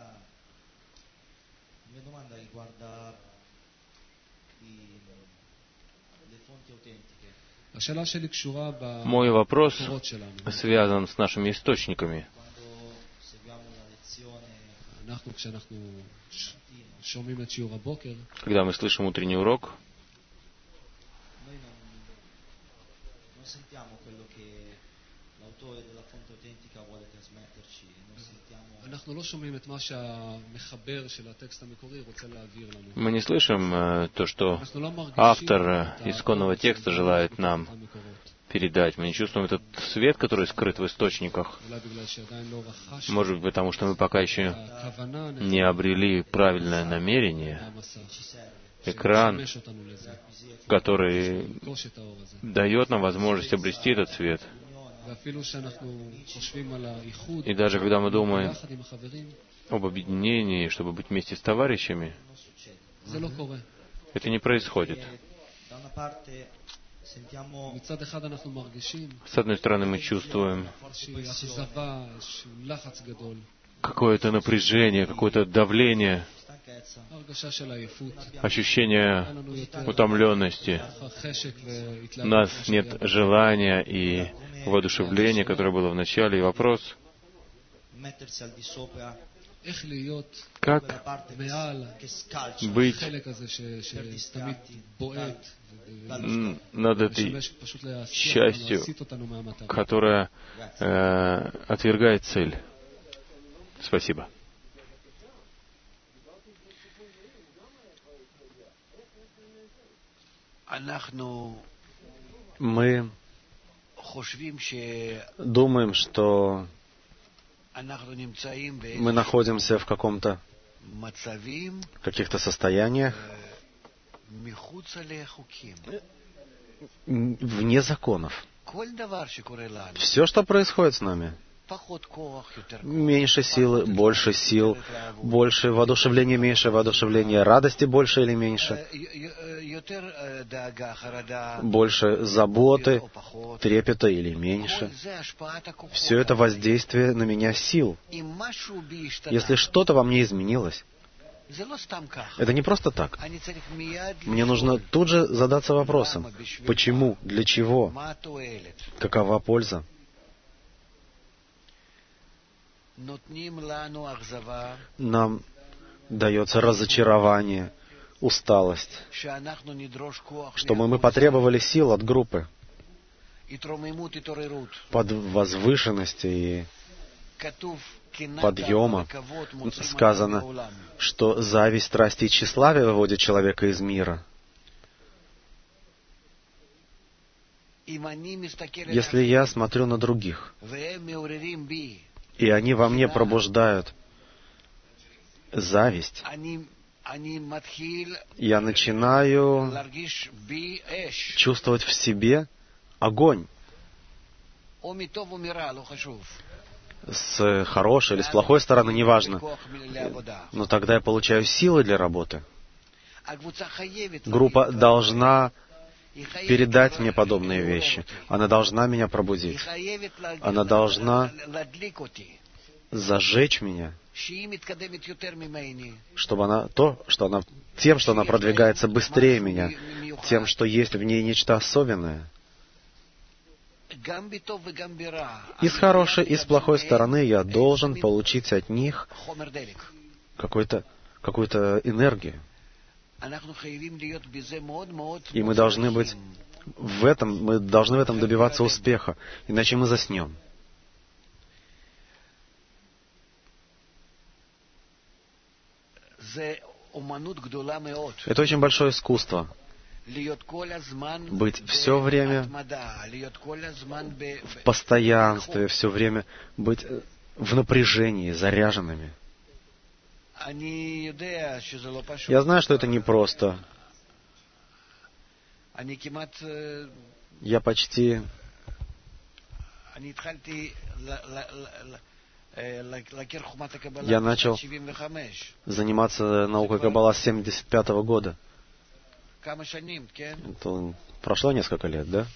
Мой вопрос связан с нашими источниками. Когда мы слышим утренний урок, мы не слышим э, то, что автор исконного текста желает нам передать. Мы не чувствуем этот свет, который скрыт в источниках. Может быть, потому что мы пока еще не обрели правильное намерение. Экран, который дает нам возможность обрести этот свет. И даже когда мы думаем об объединении, чтобы быть вместе с товарищами, это не происходит. С одной стороны, мы чувствуем какое-то напряжение, какое-то давление, ощущение утомленности. У нас нет желания и воодушевления, которое было в начале. И вопрос, как быть над этой частью, которая э, отвергает цель? Спасибо. Мы думаем, что мы находимся в каком-то каких-то состояниях вне законов. Все, что происходит с нами, меньше силы, больше сил, больше воодушевления, меньше воодушевления, радости больше или меньше, больше заботы, трепета или меньше. Все это воздействие на меня сил. Если что-то во мне изменилось, это не просто так. Мне нужно тут же задаться вопросом, почему, для чего, какова польза. Нам дается разочарование, усталость, что мы, мы потребовали сил от группы, под возвышенности и подъема. Сказано, что зависть, страсти и тщеславие выводят человека из мира. Если я смотрю на других, и они во мне пробуждают зависть, я начинаю чувствовать в себе огонь. С хорошей или с плохой стороны, неважно. Но тогда я получаю силы для работы. Группа должна передать мне подобные вещи. Она должна меня пробудить. Она должна зажечь меня, чтобы она то, что она, тем, что она продвигается быстрее меня, тем, что есть в ней нечто особенное. И с хорошей, и с плохой стороны я должен получить от них какой-то, какую-то энергию. И мы должны быть в этом, мы должны в этом добиваться успеха, иначе мы заснем. Это очень большое искусство. Быть все время в постоянстве, все время быть в напряжении, заряженными. Я знаю, что это непросто. Я почти... Я начал заниматься наукой Каббала с семьдесят пятого года. Это прошло несколько лет, да?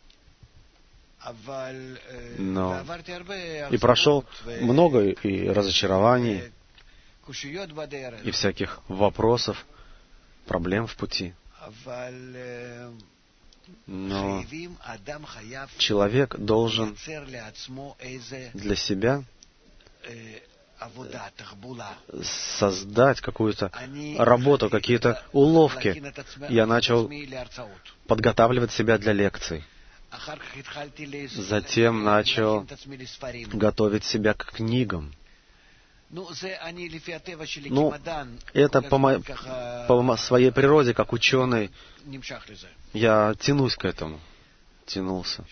Но и прошел много и разочарований, и всяких вопросов, проблем в пути. Но человек должен для себя создать какую-то работу, какие-то уловки. Я начал подготавливать себя для лекций. Затем начал готовить себя к книгам. Ну, это по, мо... по своей природе, как ученый, я тянусь к этому. Тянулся.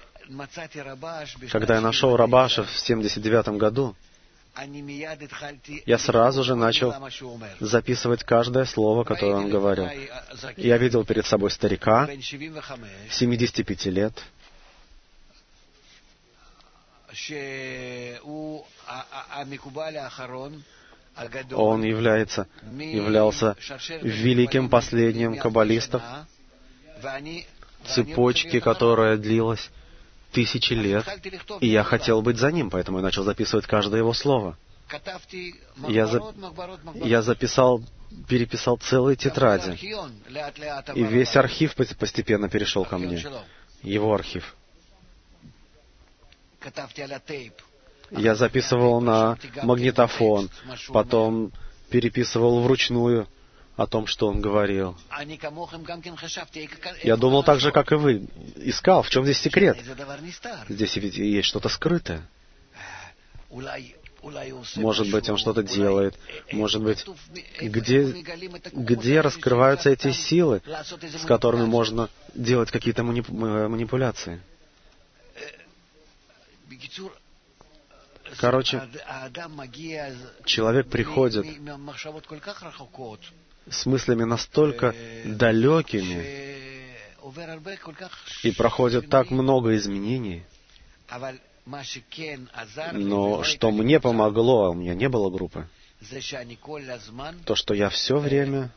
Когда я нашел Рабаша в семьдесят девятом году, я сразу же начал записывать каждое слово, которое он говорил. Я видел перед собой старика, семидесяти пяти лет, он является, являлся великим последним каббалистом, цепочки, которая длилась тысячи лет, и я хотел быть за ним, поэтому я начал записывать каждое его слово. Я, за... я записал, переписал целые тетради, и весь архив постепенно перешел ко мне, его архив. Я записывал на магнитофон, потом переписывал вручную о том, что он говорил. Я думал так же, как и вы. Искал, в чем здесь секрет. Здесь ведь есть что-то скрытое. Может быть, он что-то делает. Может быть, где, где раскрываются эти силы, с которыми можно делать какие-то манипуляции. Короче, человек приходит с мыслями настолько далекими и проходит так много изменений. Но что мне помогло, а у меня не было группы, то, что я все время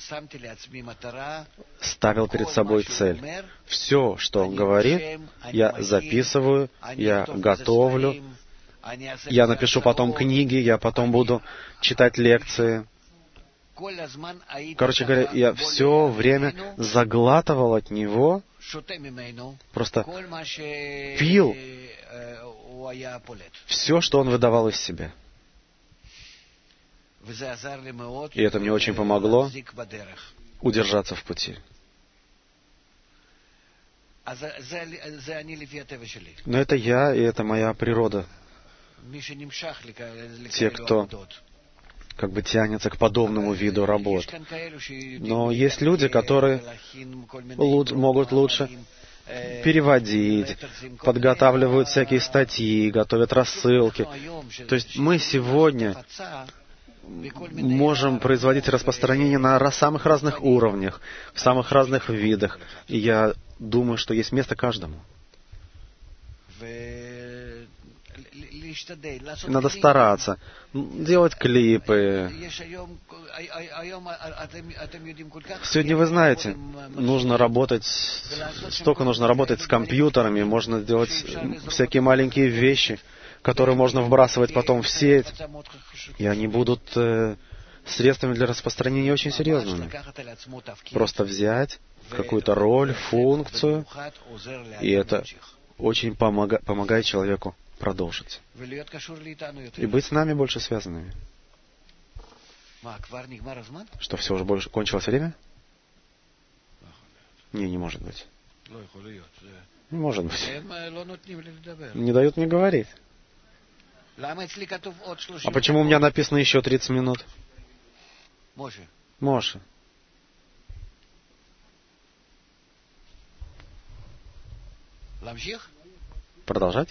ставил перед собой цель. Все, что он говорит, я записываю, я готовлю, я напишу потом книги, я потом буду читать лекции. Короче говоря, я все время заглатывал от него, просто пил все, что он выдавал из себя. И это мне очень помогло удержаться в пути. Но это я, и это моя природа. Те, кто как бы тянется к подобному виду работ. Но есть люди, которые могут лучше переводить, подготавливают всякие статьи, готовят рассылки. То есть мы сегодня можем производить распространение на самых разных уровнях, в самых разных видах. И я думаю, что есть место каждому. Надо стараться, делать клипы. Сегодня, вы знаете, нужно работать, столько нужно работать с компьютерами, можно делать всякие маленькие вещи, которые можно вбрасывать потом в сеть, и они будут э, средствами для распространения очень серьезными. Просто взять какую-то роль, функцию, и это очень помога- помогает человеку продолжить. И быть с нами больше связанными. Что, все уже больше кончилось время? Не, не может быть. Не может быть. Не дают мне говорить. А почему у меня написано еще тридцать минут? Моше. Продолжать?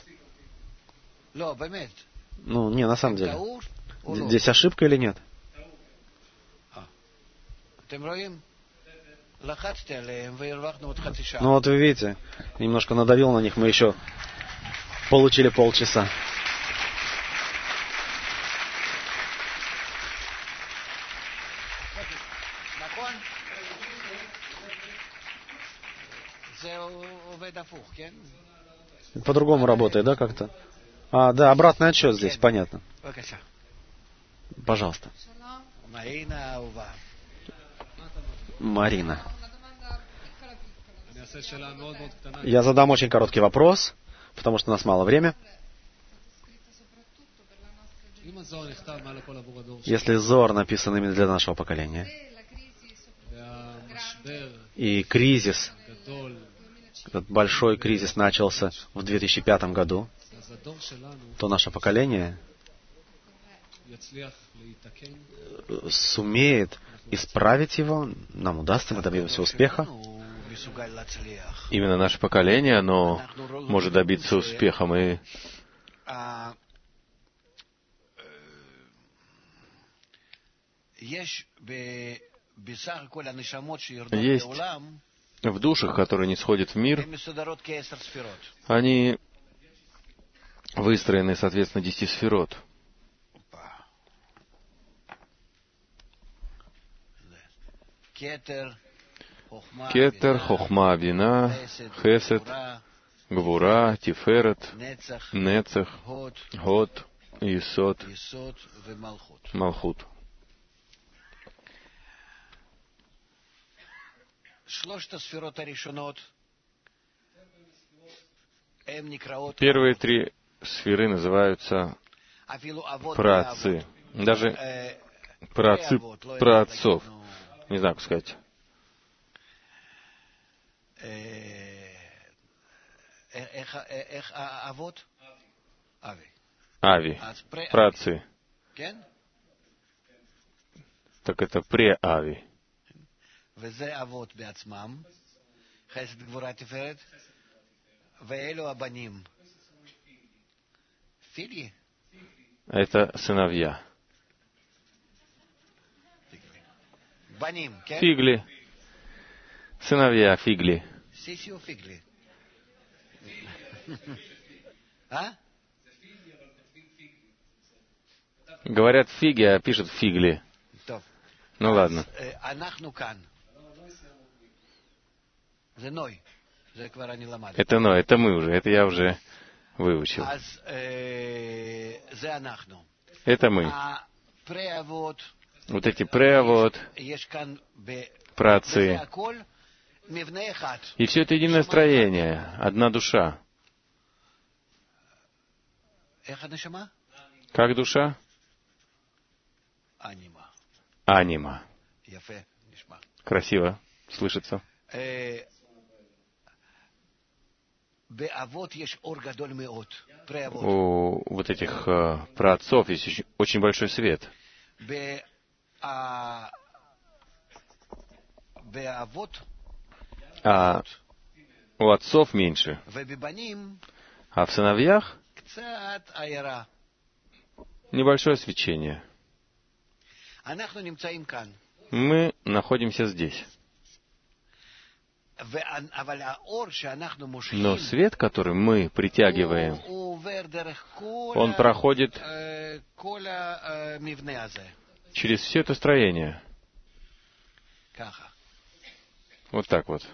Ну, не, на самом деле. Здесь ошибка или нет? Ну вот вы видите, немножко надавил на них, мы еще получили полчаса. По-другому работает, да, как-то? А, да, обратный отсчет здесь, понятно. Пожалуйста. Марина. Я задам очень короткий вопрос, потому что у нас мало времени. Если Зоар написан именно для нашего поколения, и кризис, этот большой кризис начался в две тысячи пятом году, то наше поколение сумеет исправить его, нам удастся, мы добьемся успеха. Именно наше поколение, оно может добиться успеха. Мы есть в душах, которые не сходят в мир, они выстроены, соответственно, десяти сферот. Кетер, Хохма, Бина, Хесед, Гвура, Тиферет, Нецех, Год, Исод, Малхут. Первые три сферы называются праотцы. Даже праотцы праотцов. Не знаю, как сказать. Ави. Праотцы. Так это пре-ави. Это сыновья. Фигли. Сыновья фигли. Говорят фиги, а пишут фигли. Ну ладно. Это Ной, это мы уже, это я уже выучил. Это мы. Вот эти преавод, праотцы. И все это единое строение, одна душа. Как душа? Анима. Красиво слышится. У вот этих uh, праотцов есть очень, очень большой свет. А у отцов меньше. А в сыновьях небольшое свечение. Мы находимся здесь. Но свет, который мы притягиваем, он проходит через все это строение. Вот так вот.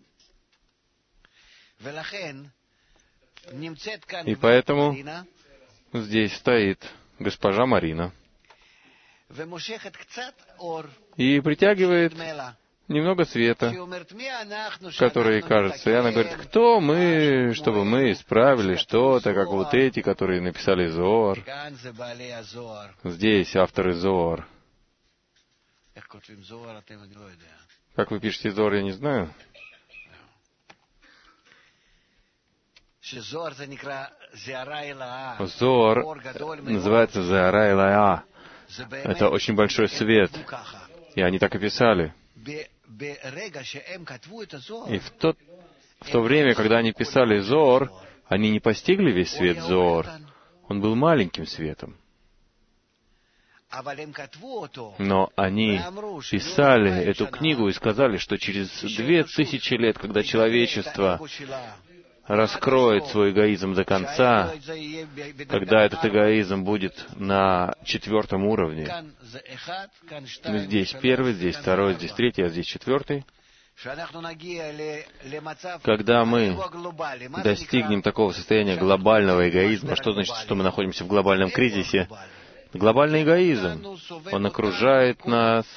И поэтому здесь стоит госпожа Марина и притягивает немного света, который кажется. И она говорит, кто мы, чтобы мы исправили что-то, как вот эти, которые написали Зоар. Здесь авторы Зоар. Как вы пишете Зоар, я не знаю. Зоар называется Зеара Элаа. Это очень большой свет. И они так и писали. И в, тот, в то время, когда они писали Зоар, они не постигли весь свет Зоар. Он был маленьким светом. Но они писали эту книгу и сказали, что через две тысячи лет, когда человечество раскроет свой эгоизм до конца, когда этот эгоизм будет на четвертом уровне, здесь первый, здесь второй, здесь третий, а здесь четвертый, когда мы достигнем такого состояния глобального эгоизма, что значит, что мы находимся в глобальном кризисе? Глобальный эгоизм, он окружает нас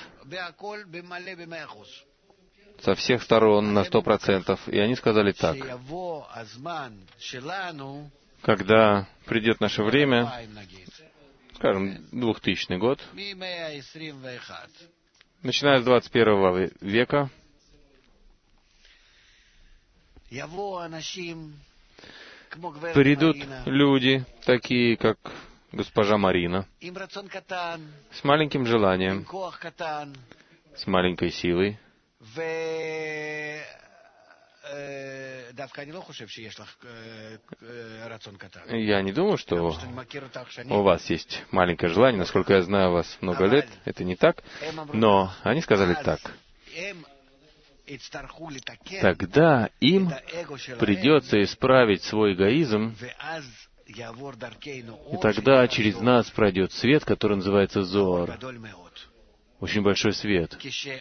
со всех сторон на сто процентов. И они сказали так: когда придет наше время, скажем, двухтысячный год, начиная с двадцать первого века, придут люди, такие как госпожа Марина, с маленьким желанием, с маленькой силой. Я не думаю, что у вас есть маленькое желание. Насколько я знаю вас много лет, это не так. Но они сказали так: тогда им придется исправить свой эгоизм, и тогда через нас пройдет свет, который называется Зоар. Очень большой свет.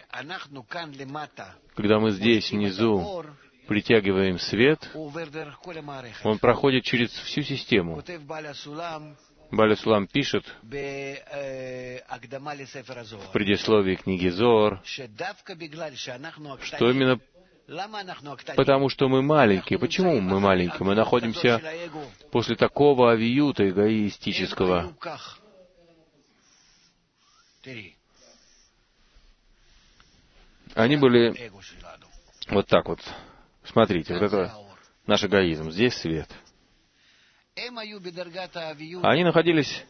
Когда мы здесь, внизу, притягиваем свет, он проходит через всю систему. Баля Сулам пишет в предисловии книги Зоар, что именно потому, что мы маленькие. Почему мы маленькие? Мы находимся после такого авиюта эгоистического. Они были вот так вот. Смотрите, вот это наш эгоизм. Здесь свет. Они находились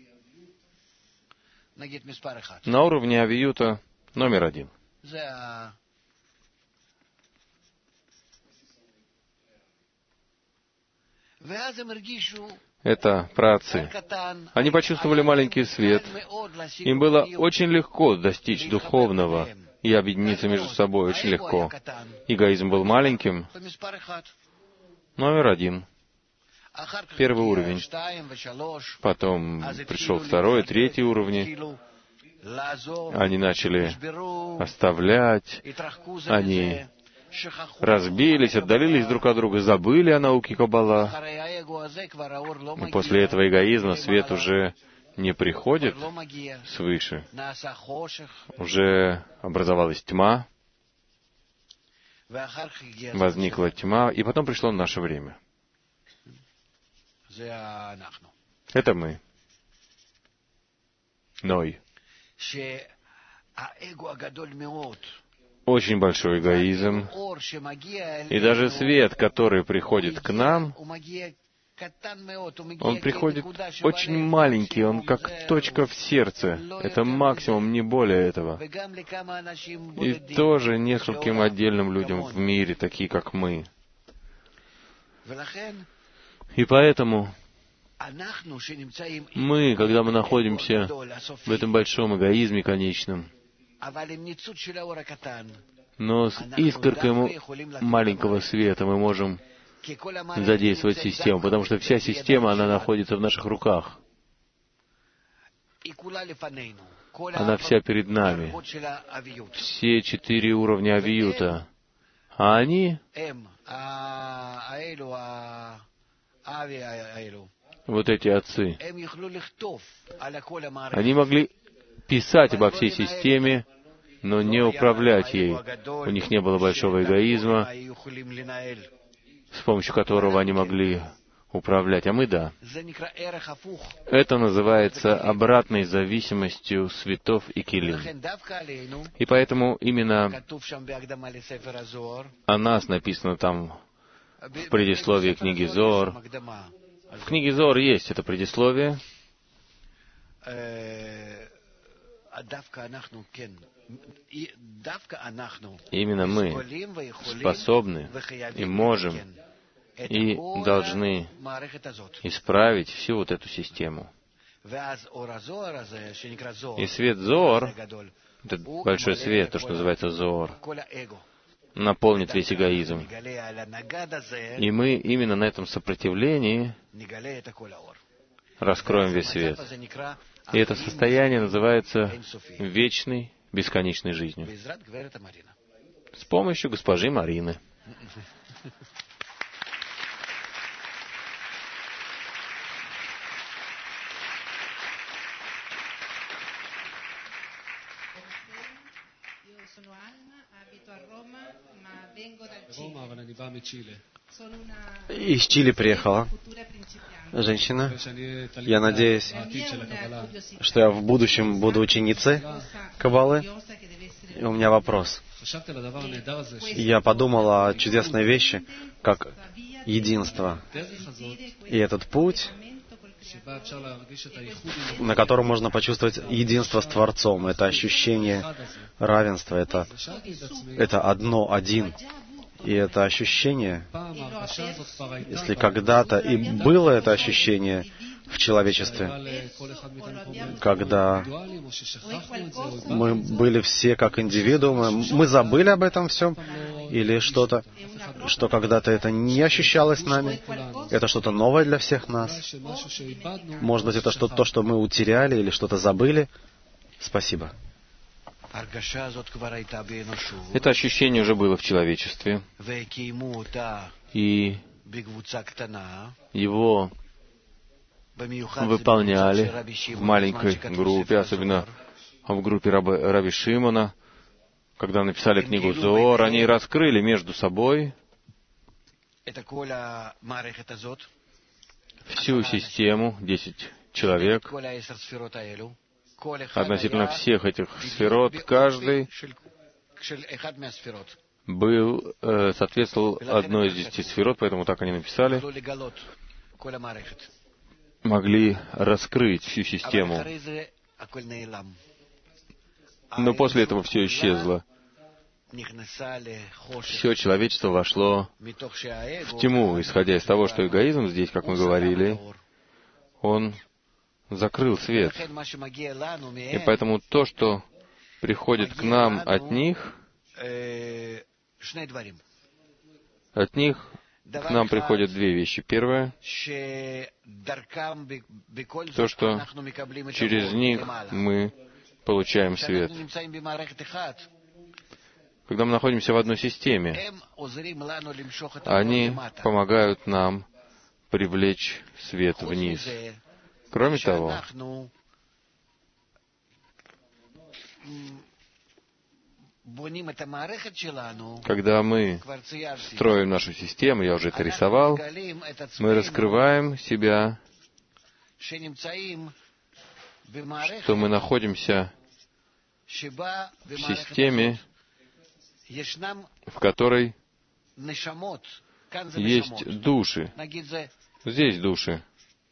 на уровне авиюта номер один. Это праотцы. Они почувствовали маленький свет. Им было очень легко достичь духовного и объединиться между собой очень легко. Эгоизм был маленьким. Номер один. Первый уровень. Потом пришел второй, третий уровни. Они начали оставлять. Они разбились, отдалились друг от друга, забыли о науке Каббала. И после этого эгоизма свет уже не приходит свыше. Уже образовалась тьма, возникла тьма, и потом пришло наше время. Это мы. Ной. Очень большой эгоизм. И даже свет, который приходит к нам, он приходит очень маленький, он как точка в сердце. Это максимум, не более этого. И тоже нескольким отдельным людям в мире, такие как мы. И поэтому Мы, когда мы находимся в этом большом эгоизме конечном, но с искоркой маленького света мы можем задействовать систему, потому что вся система, она находится в наших руках. Она вся перед нами. Все четыре уровня авиюта. А они, вот эти отцы, они могли писать обо всей системе, но не управлять ей. У них не было большого эгоизма, с помощью которого они могли управлять, а мы — да. Это называется обратной зависимостью светов и килим. И поэтому именно о нас написано там в предисловии книги Зоар. В книге Зоар есть это предисловие. Именно мы способны и можем и должны исправить всю вот эту систему. И свет Зоар, этот большой свет, то, что называется Зоар, наполнит весь эгоизм. И мы именно на этом сопротивлении раскроем весь свет. И это состояние называется вечной, бесконечной жизнью. С помощью госпожи Марины. Из Чили приехала женщина. Я надеюсь, что я в будущем буду ученицей Каббалы. И у меня вопрос. Я подумал о чудесной вещи, как единство. И этот путь, на котором можно почувствовать единство с Творцом, это ощущение равенства, это, это одно, один. И это ощущение, если когда-то и было это ощущение в человечестве, когда мы были все как индивидуумы, мы забыли об этом всем, или что-то, что когда-то это не ощущалось нами, это что-то новое для всех нас. Может быть, это что-то, то, что мы утеряли или что-то забыли. Спасибо. Это ощущение уже было в человечестве, и его выполняли в маленькой группе, особенно в группе Раби, Раби Шимона. Когда написали книгу Зоар, они раскрыли между собой всю систему, десять человек, относительно всех этих сферот, каждый был, э, соответствовал одной из десяти сферот, поэтому так они написали, могли раскрыть всю систему. Но после этого все исчезло. Все человечество вошло в тьму, исходя из того, что эгоизм здесь, как мы говорили, он закрыл свет. И поэтому то, что приходит к нам от них, от них к нам приходят две вещи. Первое, то, что через них мы получаем свет. Когда мы находимся в одной системе, они помогают нам привлечь свет вниз. Кроме того, когда мы строим нашу систему, я уже это рисовал, мы раскрываем себя, что мы находимся в системе, в которой есть души. Здесь души.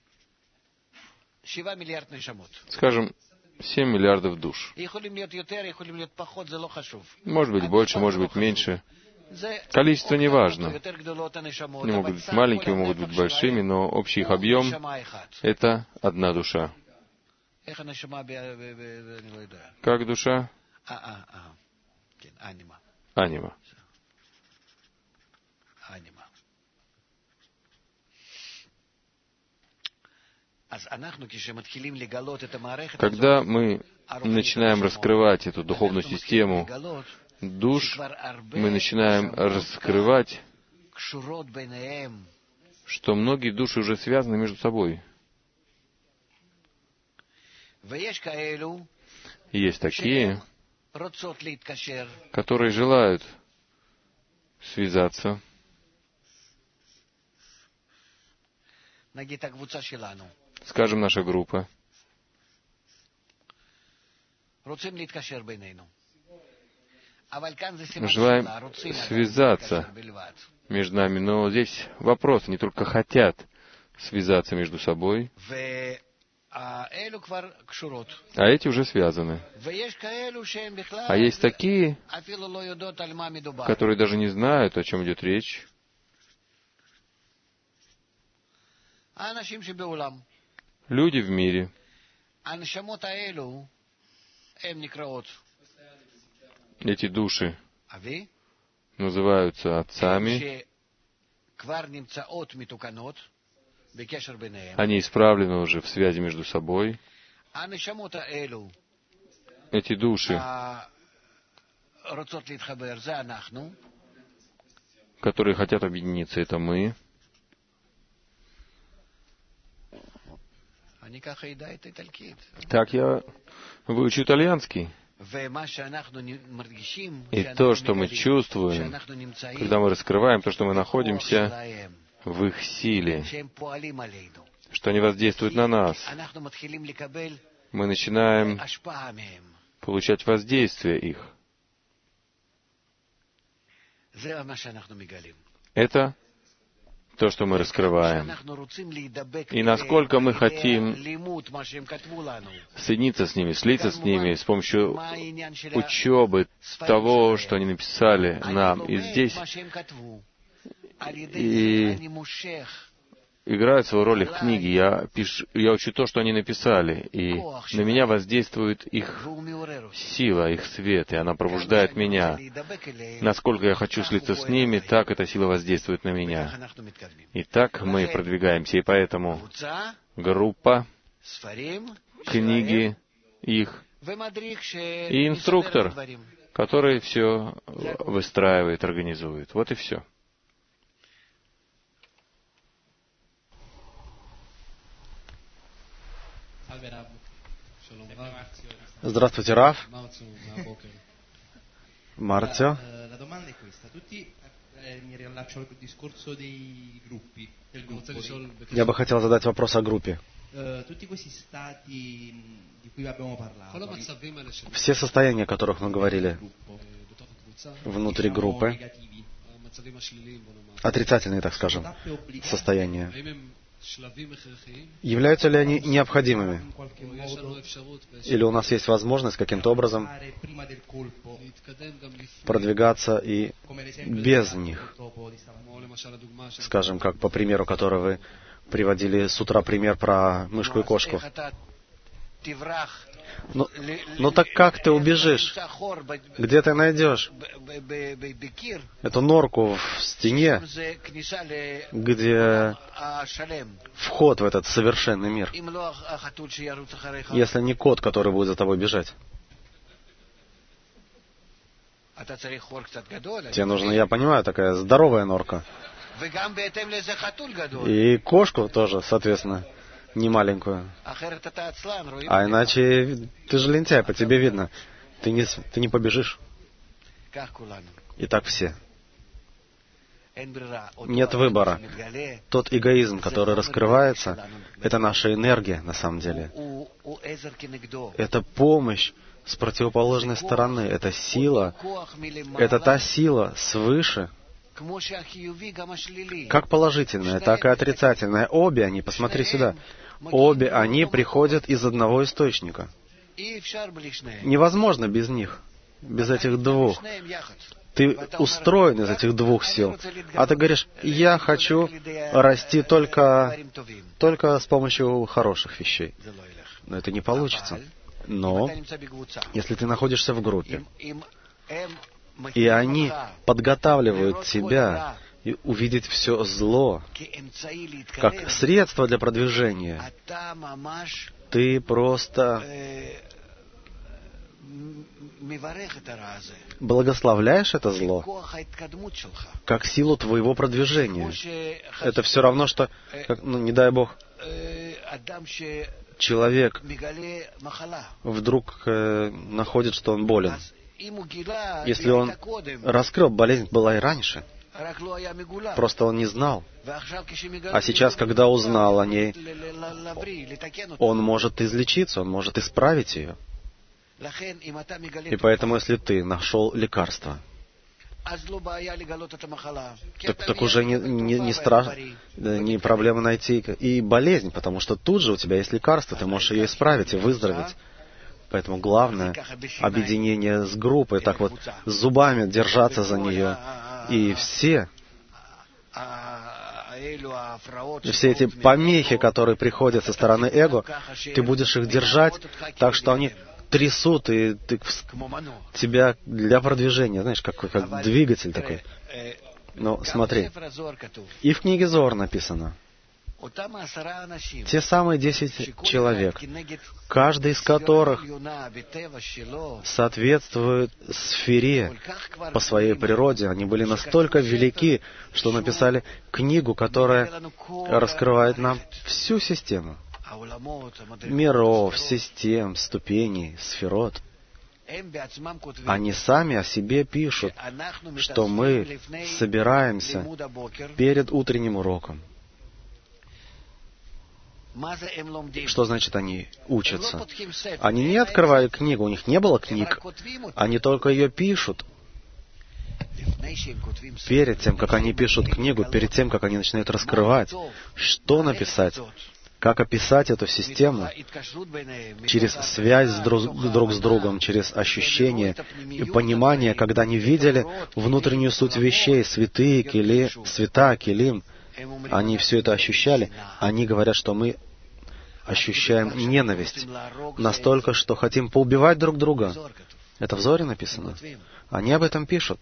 Скажем, семь миллиардов душ. Может быть больше, может быть меньше. Количество не важно. Они могут быть маленькими, могут быть большими, но общий их объем — это одна душа. Как душа? Анима. Когда мы начинаем раскрывать эту духовную систему душ, мы начинаем раскрывать, что многие души уже связаны между собой. И есть такие, которые желают связаться. Скажем, наша группа. Желаем связаться между нами, но здесь вопрос, они только хотят связаться между собой, а эти уже связаны. А есть такие, которые даже не знают, о чем идет речь. Люди в мире. Эти души называются отцами. Они исправлены уже в связи между собой. Эти души, которые хотят объединиться, это мы. Так я выучу итальянский. И то, что мы чувствуем, когда мы раскрываем то, что мы находимся в их силе, что они воздействуют на нас, мы начинаем получать воздействие их. Это то, что мы раскрываем. И насколько мы хотим соединиться с ними, слиться с ними с помощью учебы того, что они написали нам. И здесь и играют свою роль их книги. Я, пишу, я учу то, что они написали, и на меня воздействует их сила, их свет, и она пробуждает меня. Насколько я хочу слиться с ними, так эта сила воздействует на меня. И так мы продвигаемся, и поэтому группа, книги их и инструктор, который все выстраивает, организует. Вот и все. Здравствуйте, Рав. Мартио. Я бы хотел задать вопрос о группе. Все состояния, о которых мы говорили внутри группы, отрицательные, так скажем, состояния, являются ли они необходимыми? Или у нас есть возможность каким-то образом продвигаться и без них? Скажем, как по примеру, который вы приводили с утра, пример про мышку и кошку. Ну, ну так как ты убежишь? Где ты найдешь эту норку в стене, где вход в этот совершенный мир, если не кот, который будет за тобой бежать? Тебе нужно, я понимаю, такая здоровая норка. И кошку тоже, соответственно, не маленькую. А иначе ты же лентяй, по тебе видно. Ты не, ты не побежишь. И так все. Нет выбора. Тот эгоизм, который раскрывается, это наша энергия, на самом деле. Это помощь с противоположной стороны. Это сила. Это та сила свыше, как положительная, так и отрицательная. Обе они, посмотри сюда, обе они приходят из одного источника. Невозможно без них, без этих двух. Ты устроен из этих двух сил. А ты говоришь, я хочу расти только, только с помощью хороших вещей. Но это не получится. Но если ты находишься в группе, и они подготавливают тебя и увидеть все зло как средство для продвижения, ты просто благословляешь это зло как силу твоего продвижения. Это все равно, что, как, ну, не дай Бог, человек вдруг э, находит, что он болен. Если он раскрыл, болезнь была и раньше. Просто он не знал. А сейчас, когда узнал о ней, он может излечиться, он может исправить ее. И поэтому, если ты нашел лекарство, так, так уже не, не, не страшно, не проблема найти и болезнь, потому что тут же у тебя есть лекарство, ты можешь ее исправить и выздороветь. Поэтому главное — объединение с группой, так вот, с зубами держаться за нее. И все, и все эти помехи, которые приходят со стороны эго, ты будешь их держать так, что они трясут, и ты, тебя для продвижения, знаешь, как, как двигатель такой. Но смотри, и в книге Зоар написано, те самые десять человек, каждый из которых соответствует сфере по своей природе, они были настолько велики, что написали книгу, которая раскрывает нам всю систему миров, систем, ступеней, сферот. Они сами о себе пишут, что мы собираемся перед утренним уроком. Что значит они учатся? Они не открывали книгу, у них не было книг. Они только ее пишут. Перед тем, как они пишут книгу, перед тем, как они начинают раскрывать, что написать, как описать эту систему через связь с друг, друг с другом, через ощущение и понимание, когда они видели внутреннюю суть вещей, святые, кили, свята, килим, они все это ощущали. Они говорят, что мы ощущаем ненависть настолько, что хотим поубивать друг друга. Это в Зоре написано. Они об этом пишут.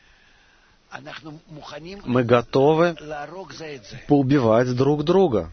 Мы готовы поубивать друг друга.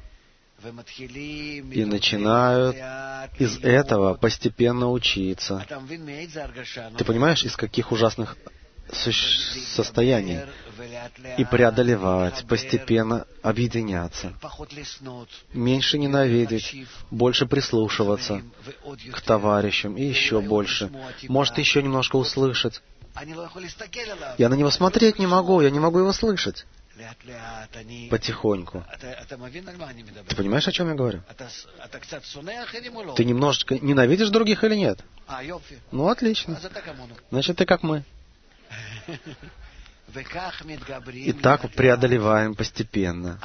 И начинают из этого постепенно учиться. Ты понимаешь, из каких ужасных состояний? И преодолевать, постепенно объединяться, меньше ненавидеть, больше прислушиваться к товарищам и еще больше. Может, еще немножко услышать. Я на него смотреть не могу, я не могу его слышать. Потихоньку. Ты понимаешь, о чем я говорю? Ты немножечко ненавидишь других или нет? Ну, отлично. Значит, ты как мы. И так преодолеваем постепенно,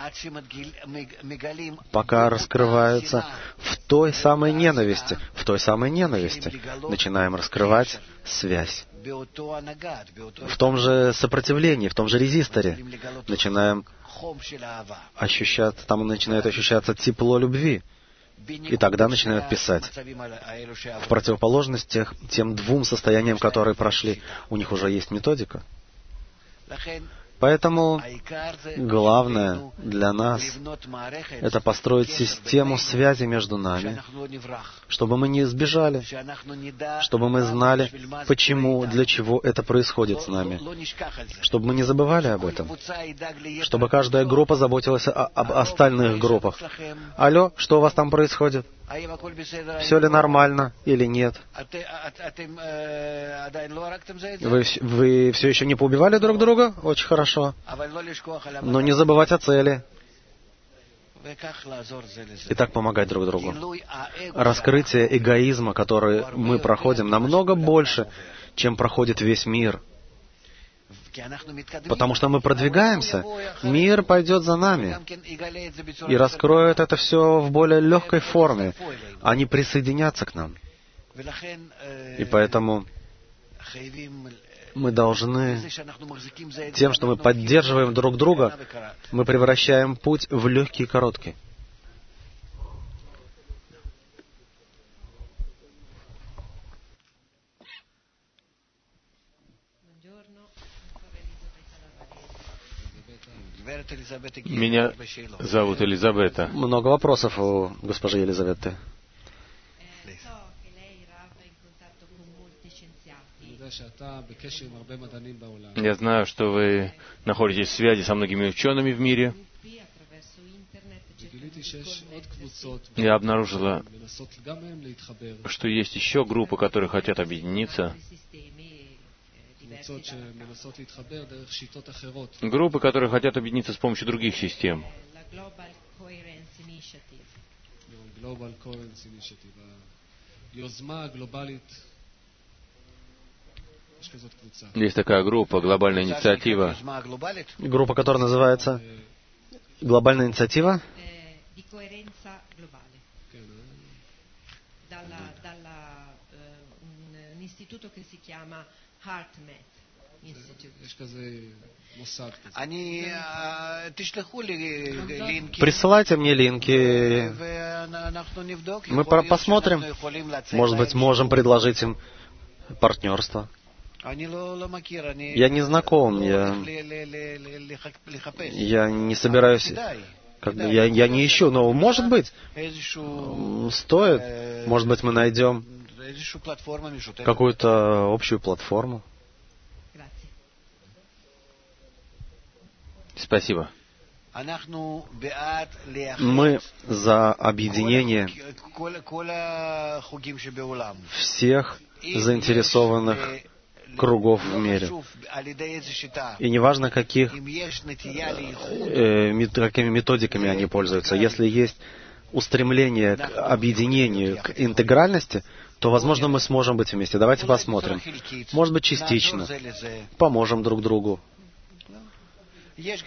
пока раскрывается в той самой ненависти, в той самой ненависти начинаем раскрывать связь. В том же сопротивлении, в том же резисторе начинаем ощущать, там начинает ощущаться тепло любви. И тогда начинают писать. В противоположность тех, тем двум состояниям, которые прошли, у них уже есть методика. Поэтому главное для нас — это построить систему связи между нами, чтобы мы не сбежали, чтобы мы знали, почему, для чего это происходит с нами, чтобы мы не забывали об этом, чтобы каждая группа заботилась о, об остальных группах. Алло, что у вас там происходит? Все ли нормально или нет? Вы, вы все еще не поубивали друг друга? Очень хорошо. Но не забывать о цели. И так помогать друг другу. Раскрытие эгоизма, который мы проходим, намного больше, чем проходит весь мир. Потому что мы продвигаемся, мир пойдет за нами и раскроет это все в более легкой форме. Они присоединятся к нам. И поэтому Мы должны, тем, что мы поддерживаем друг друга, мы превращаем путь в легкий и короткий. Меня зовут Елизавета. Много вопросов у госпожи Елизаветы. Я знаю, что вы находитесь в связи со многими учеными в мире. Я обнаружила, что есть еще группы, которые хотят объединиться. Группы, которые хотят объединиться с помощью других систем. Есть такая группа, глобальная инициатива. Группа, которая называется «Глобальная инициатива». Присылайте мне линки. Мы посмотрим. Может быть, можем предложить им партнерство. Я не знаком, я, я не собираюсь, как бы, я, я не ищу, но может быть, стоит, может быть, мы найдем какую-то общую платформу. Спасибо. Мы за объединение всех заинтересованных кругов в мире. И неважно, каких, э, какими методиками они пользуются. Если есть устремление к объединению, к интегральности, то, возможно, мы сможем быть вместе. Давайте посмотрим. Может быть, частично. Поможем друг другу. Есть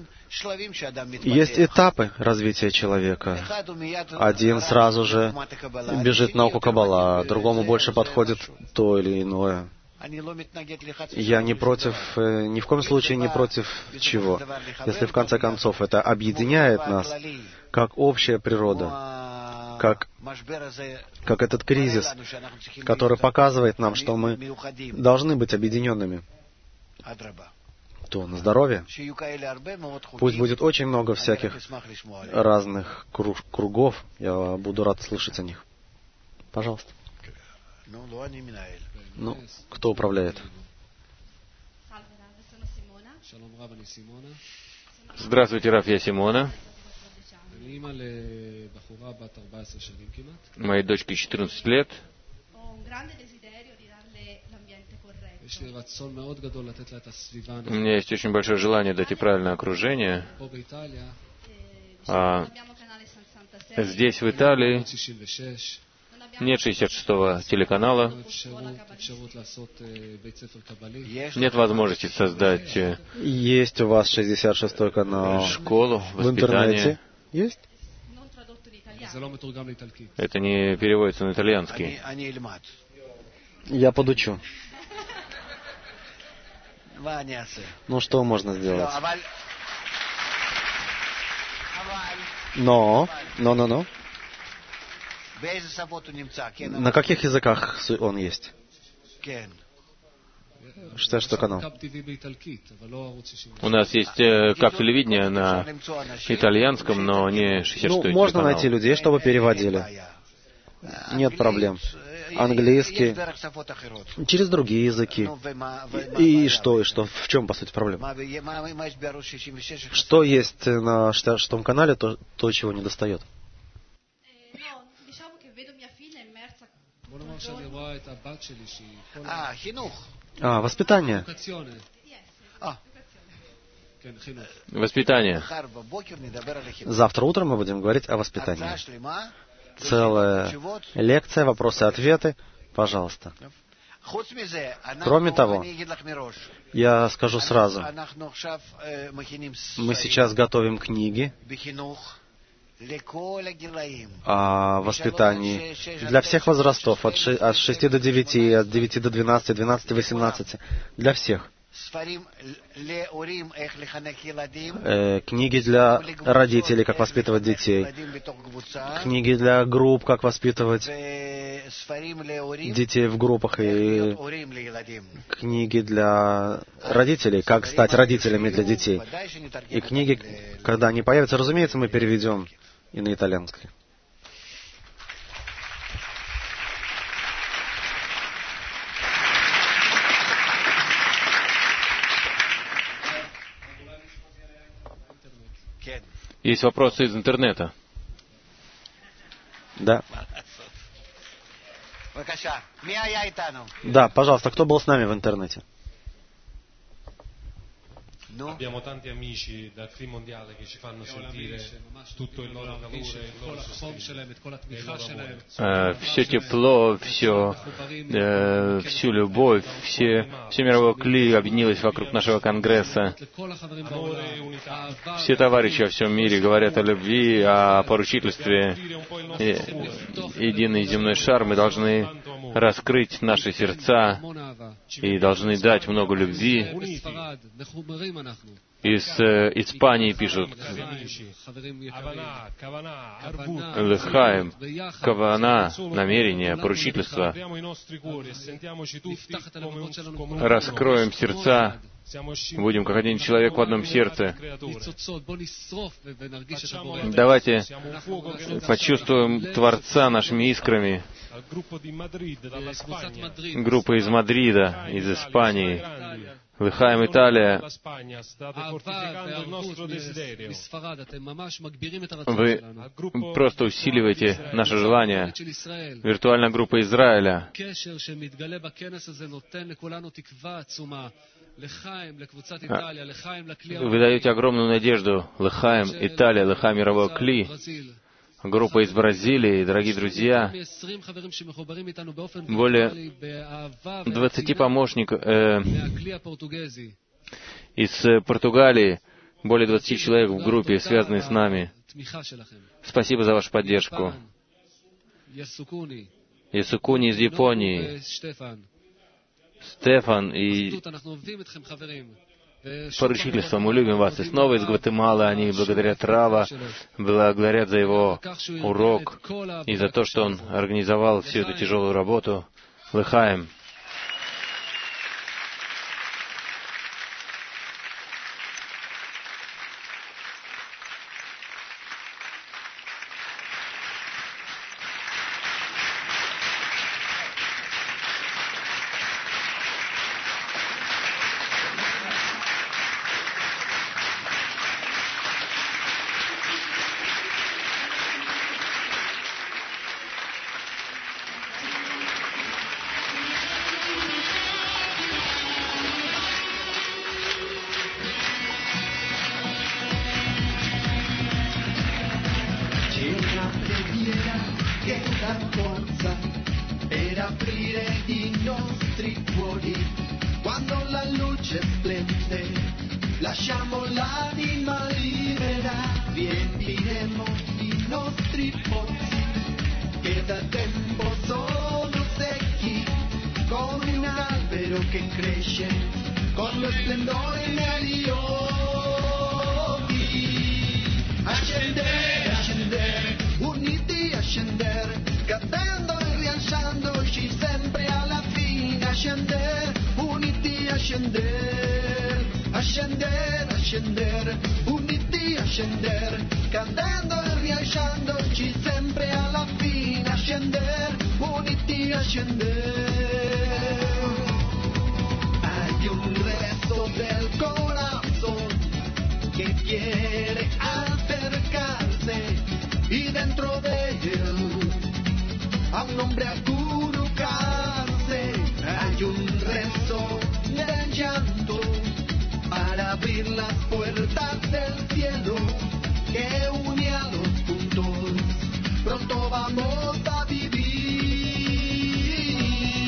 этапы развития человека. Один сразу же бежит в науку Каббала, другому больше подходит то или иное. Я не против, ни в коем случае не против чего. Если в конце концов это объединяет нас, как общая природа, как, как этот кризис, который показывает нам, что мы должны быть объединенными, то на здоровье. Пусть будет очень много всяких разных кругов. Я буду рад слышать о них. Пожалуйста. Ну, кто управляет? Здравствуйте, Раф, я Симона. Моей дочке четырнадцать лет. У меня есть очень большое желание дать ей правильное окружение. А здесь, в Италии, нет шестьдесят шестого телеканала. Нет возможности создать... Есть у вас шестьдесят шестой канал. Школу, в интернете. Есть? Это не переводится на итальянский. Я подучу. Ну, что можно сделать? Но, но, но, но. На каких языках он есть? Что, что канал? У нас есть э, кап телевидения на итальянском, но не шестьдесят шестой Ну, можно канал. найти людей, чтобы переводили. Нет проблем. Английский, через другие языки. И что, и что? В чем, по сути, проблема? Что есть на шестьдесят шестом канале, то, то чего не достает? А, воспитание. Воспитание. Завтра утром мы будем говорить о воспитании. Целая лекция, вопросы-ответы. Пожалуйста. Кроме того, я скажу сразу, мы сейчас готовим книги о воспитании для всех возрастов, от шести до девяти, от девяти до двенадцати, двенадцати до восемнадцати, для всех. Э, книги для родителей, как воспитывать детей. Книги для групп, как воспитывать детей в группах. И книги для родителей, как стать родителями для детей. И книги, когда они появятся, разумеется, мы переведем и на итальянский. Есть вопросы из интернета? Да. Да, пожалуйста, кто был с нами в интернете? Abbiamo tanti amici dal Free Mondiale che ci fanno sentire tutto il loro calore, il loro sostegno, все тепло, все, э, всю любовь, все, все мировое кли объединилось вокруг нашего конгресса. Все товарищи во всем мире говорят о любви, о поручительстве. И, единый земной шар, мы должны раскрыть наши сердца и должны дать много любви. Из э, Испании пишут Лехаим, Кавана, намерение, поручительство. Раскроем сердца, будем как один человек в одном сердце. Давайте почувствуем Творца нашими искрами. Группа из Мадрида, из Испании. Лехаим, Италия. Вы просто усиливаете наше желание. Виртуальная группа Израиля. Вы даете огромную надежду. Лехаим, Италия, Лехаим, мировой кли. Группа из Бразилии, дорогие друзья, более двадцати помощников э, из Португалии, более двадцати человек в группе, связанные с нами. Спасибо за вашу поддержку. Ясукуни из Японии, Стефан и поручительство, мы любим вас. И снова из Гватемалы они благодарят Рава, благодарят за его урок и за то, что он организовал всю эту тяжелую работу. Лехаим. Pronto vamos a vivir.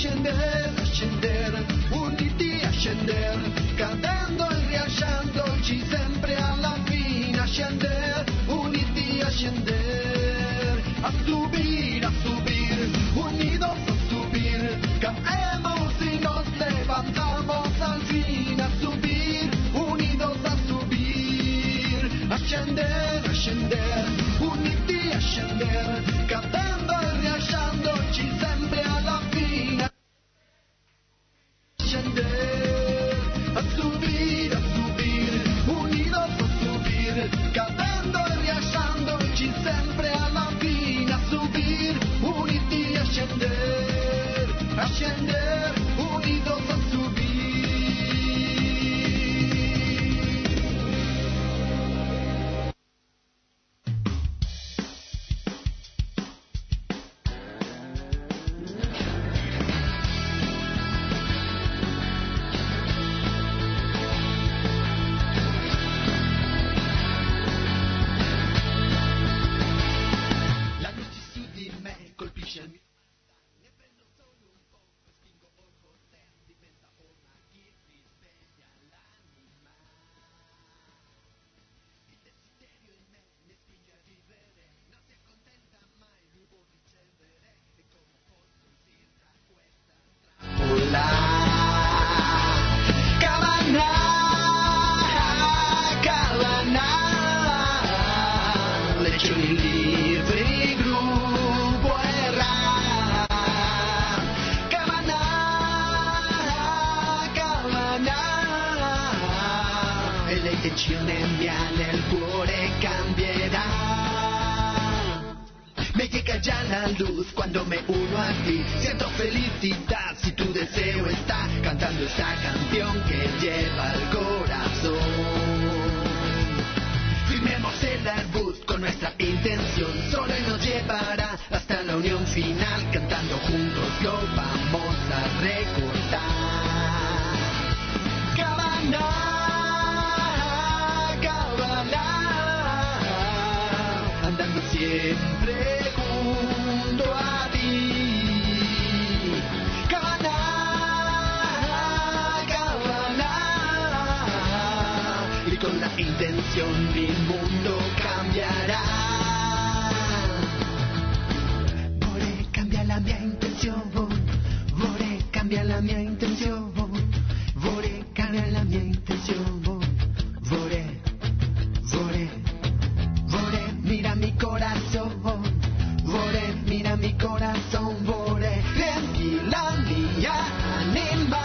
Ascendere, ascendere, uniti a scendere, cadendo e rialzandoci sempre alla fine. Ascendere, uniti a scendere, a subir, a subir, unidos a subir, caemos y nos levantamos al fin. A subir, unidos a subir, ascendere, ascendere, uniti a scendere, cadendo e rialzandoci sempre alla fine. Ascendere, a subir, a subir, unidos a subir, cadendo e rialzandoci sempre alla fine. A subir, uniti a scendere, a scendere, unidos a subir. La luce su di me colpisce il mio. Ne prendo solo un po', spingo o correr, diventa una chi risveglia l'anima. Il desiderio in me mi spinge a vivere, non si accontenta mai, lui può ricevere. E come posso uscire da questa trappola? Cabana, cabana, lezioni libri, gruppo e ra. Cabana, cabana, e l'intenzione mia nel cuore cambierà. Me llega ya la luz cuando me uno a ti. Siento felicidad si tu deseo está cantando esta canción que lleva el corazón. Firmemos el arbusto con nuestra intención, solo él nos llevará hasta la unión final. Cantando juntos lo vamos a recordar. Cabana, cabana, andando siempre junto a ti. Cabana, cabana, y con la intención mi mundo cambiará. Vorrei cambia la mia intenzione, vorrei cambia la mia intenzione, vorrei cambia la mia intenzione, vorrei, vorrei, vorrei, mira mi corazón, vorrei, mira mi corazón, vorrei, riempi la mia anima.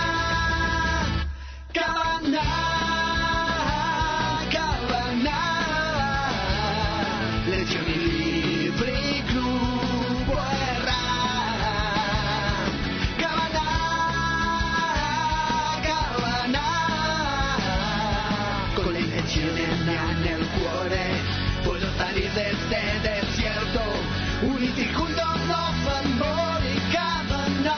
Cabana, cabana, lezioni libri, gruppo e ra. Cabana, cabana, con la intenzione mia nel cuore voglio salir de este desierto, uniti juntos los amores. Cabana.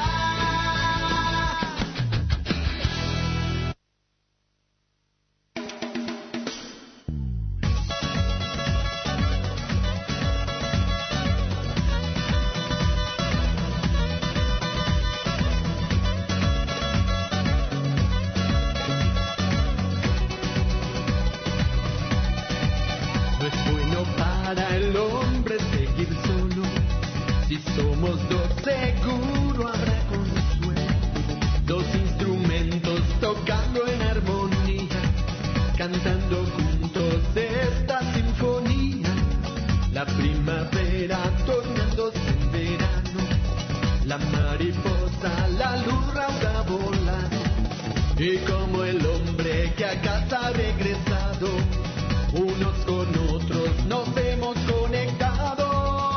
No es bueno para el hombre seguir solo, si somos dos seguro habrá consuelo. Dos instrumentos tocando en armonía, cantando juntos esta sinfonía. La primavera tornándose en verano, la mariposa, la luz rauda volando. Y como el hombre que a casa ha regresado, unos con otros nos hemos conectado.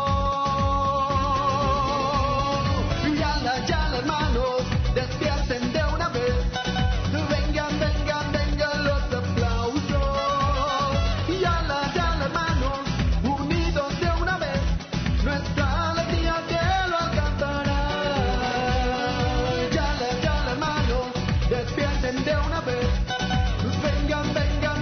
Yala, yala, hermanos, despierten de una vez. Vengan, vengan, vengan los aplausos. Yala, yala, hermanos, unidos de una vez. Nuestra alegría al cielo alcanzará. Yala, yala, hermanos, despierten de una vez. Vengan, vengan,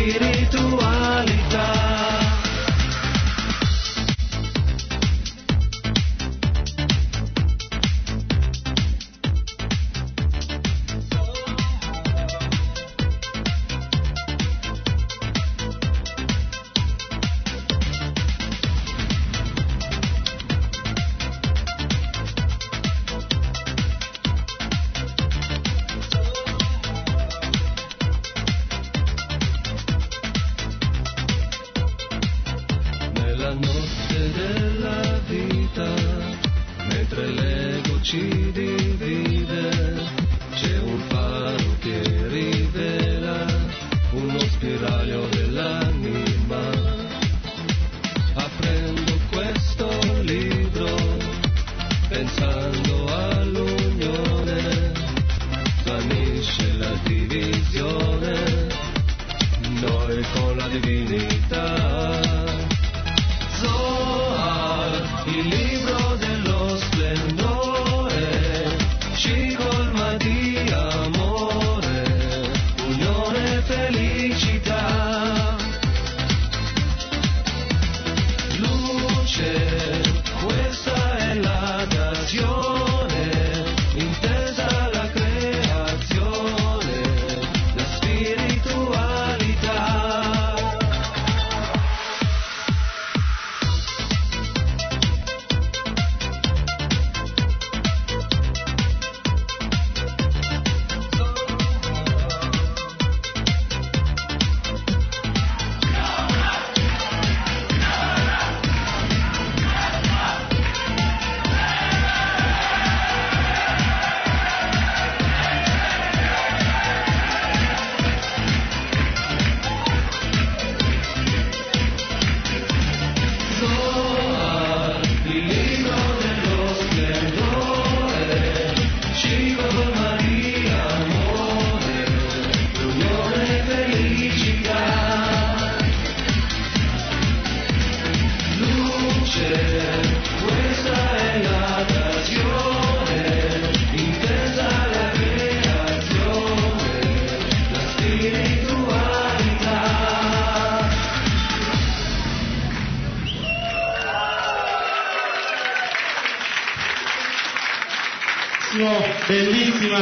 Bellissima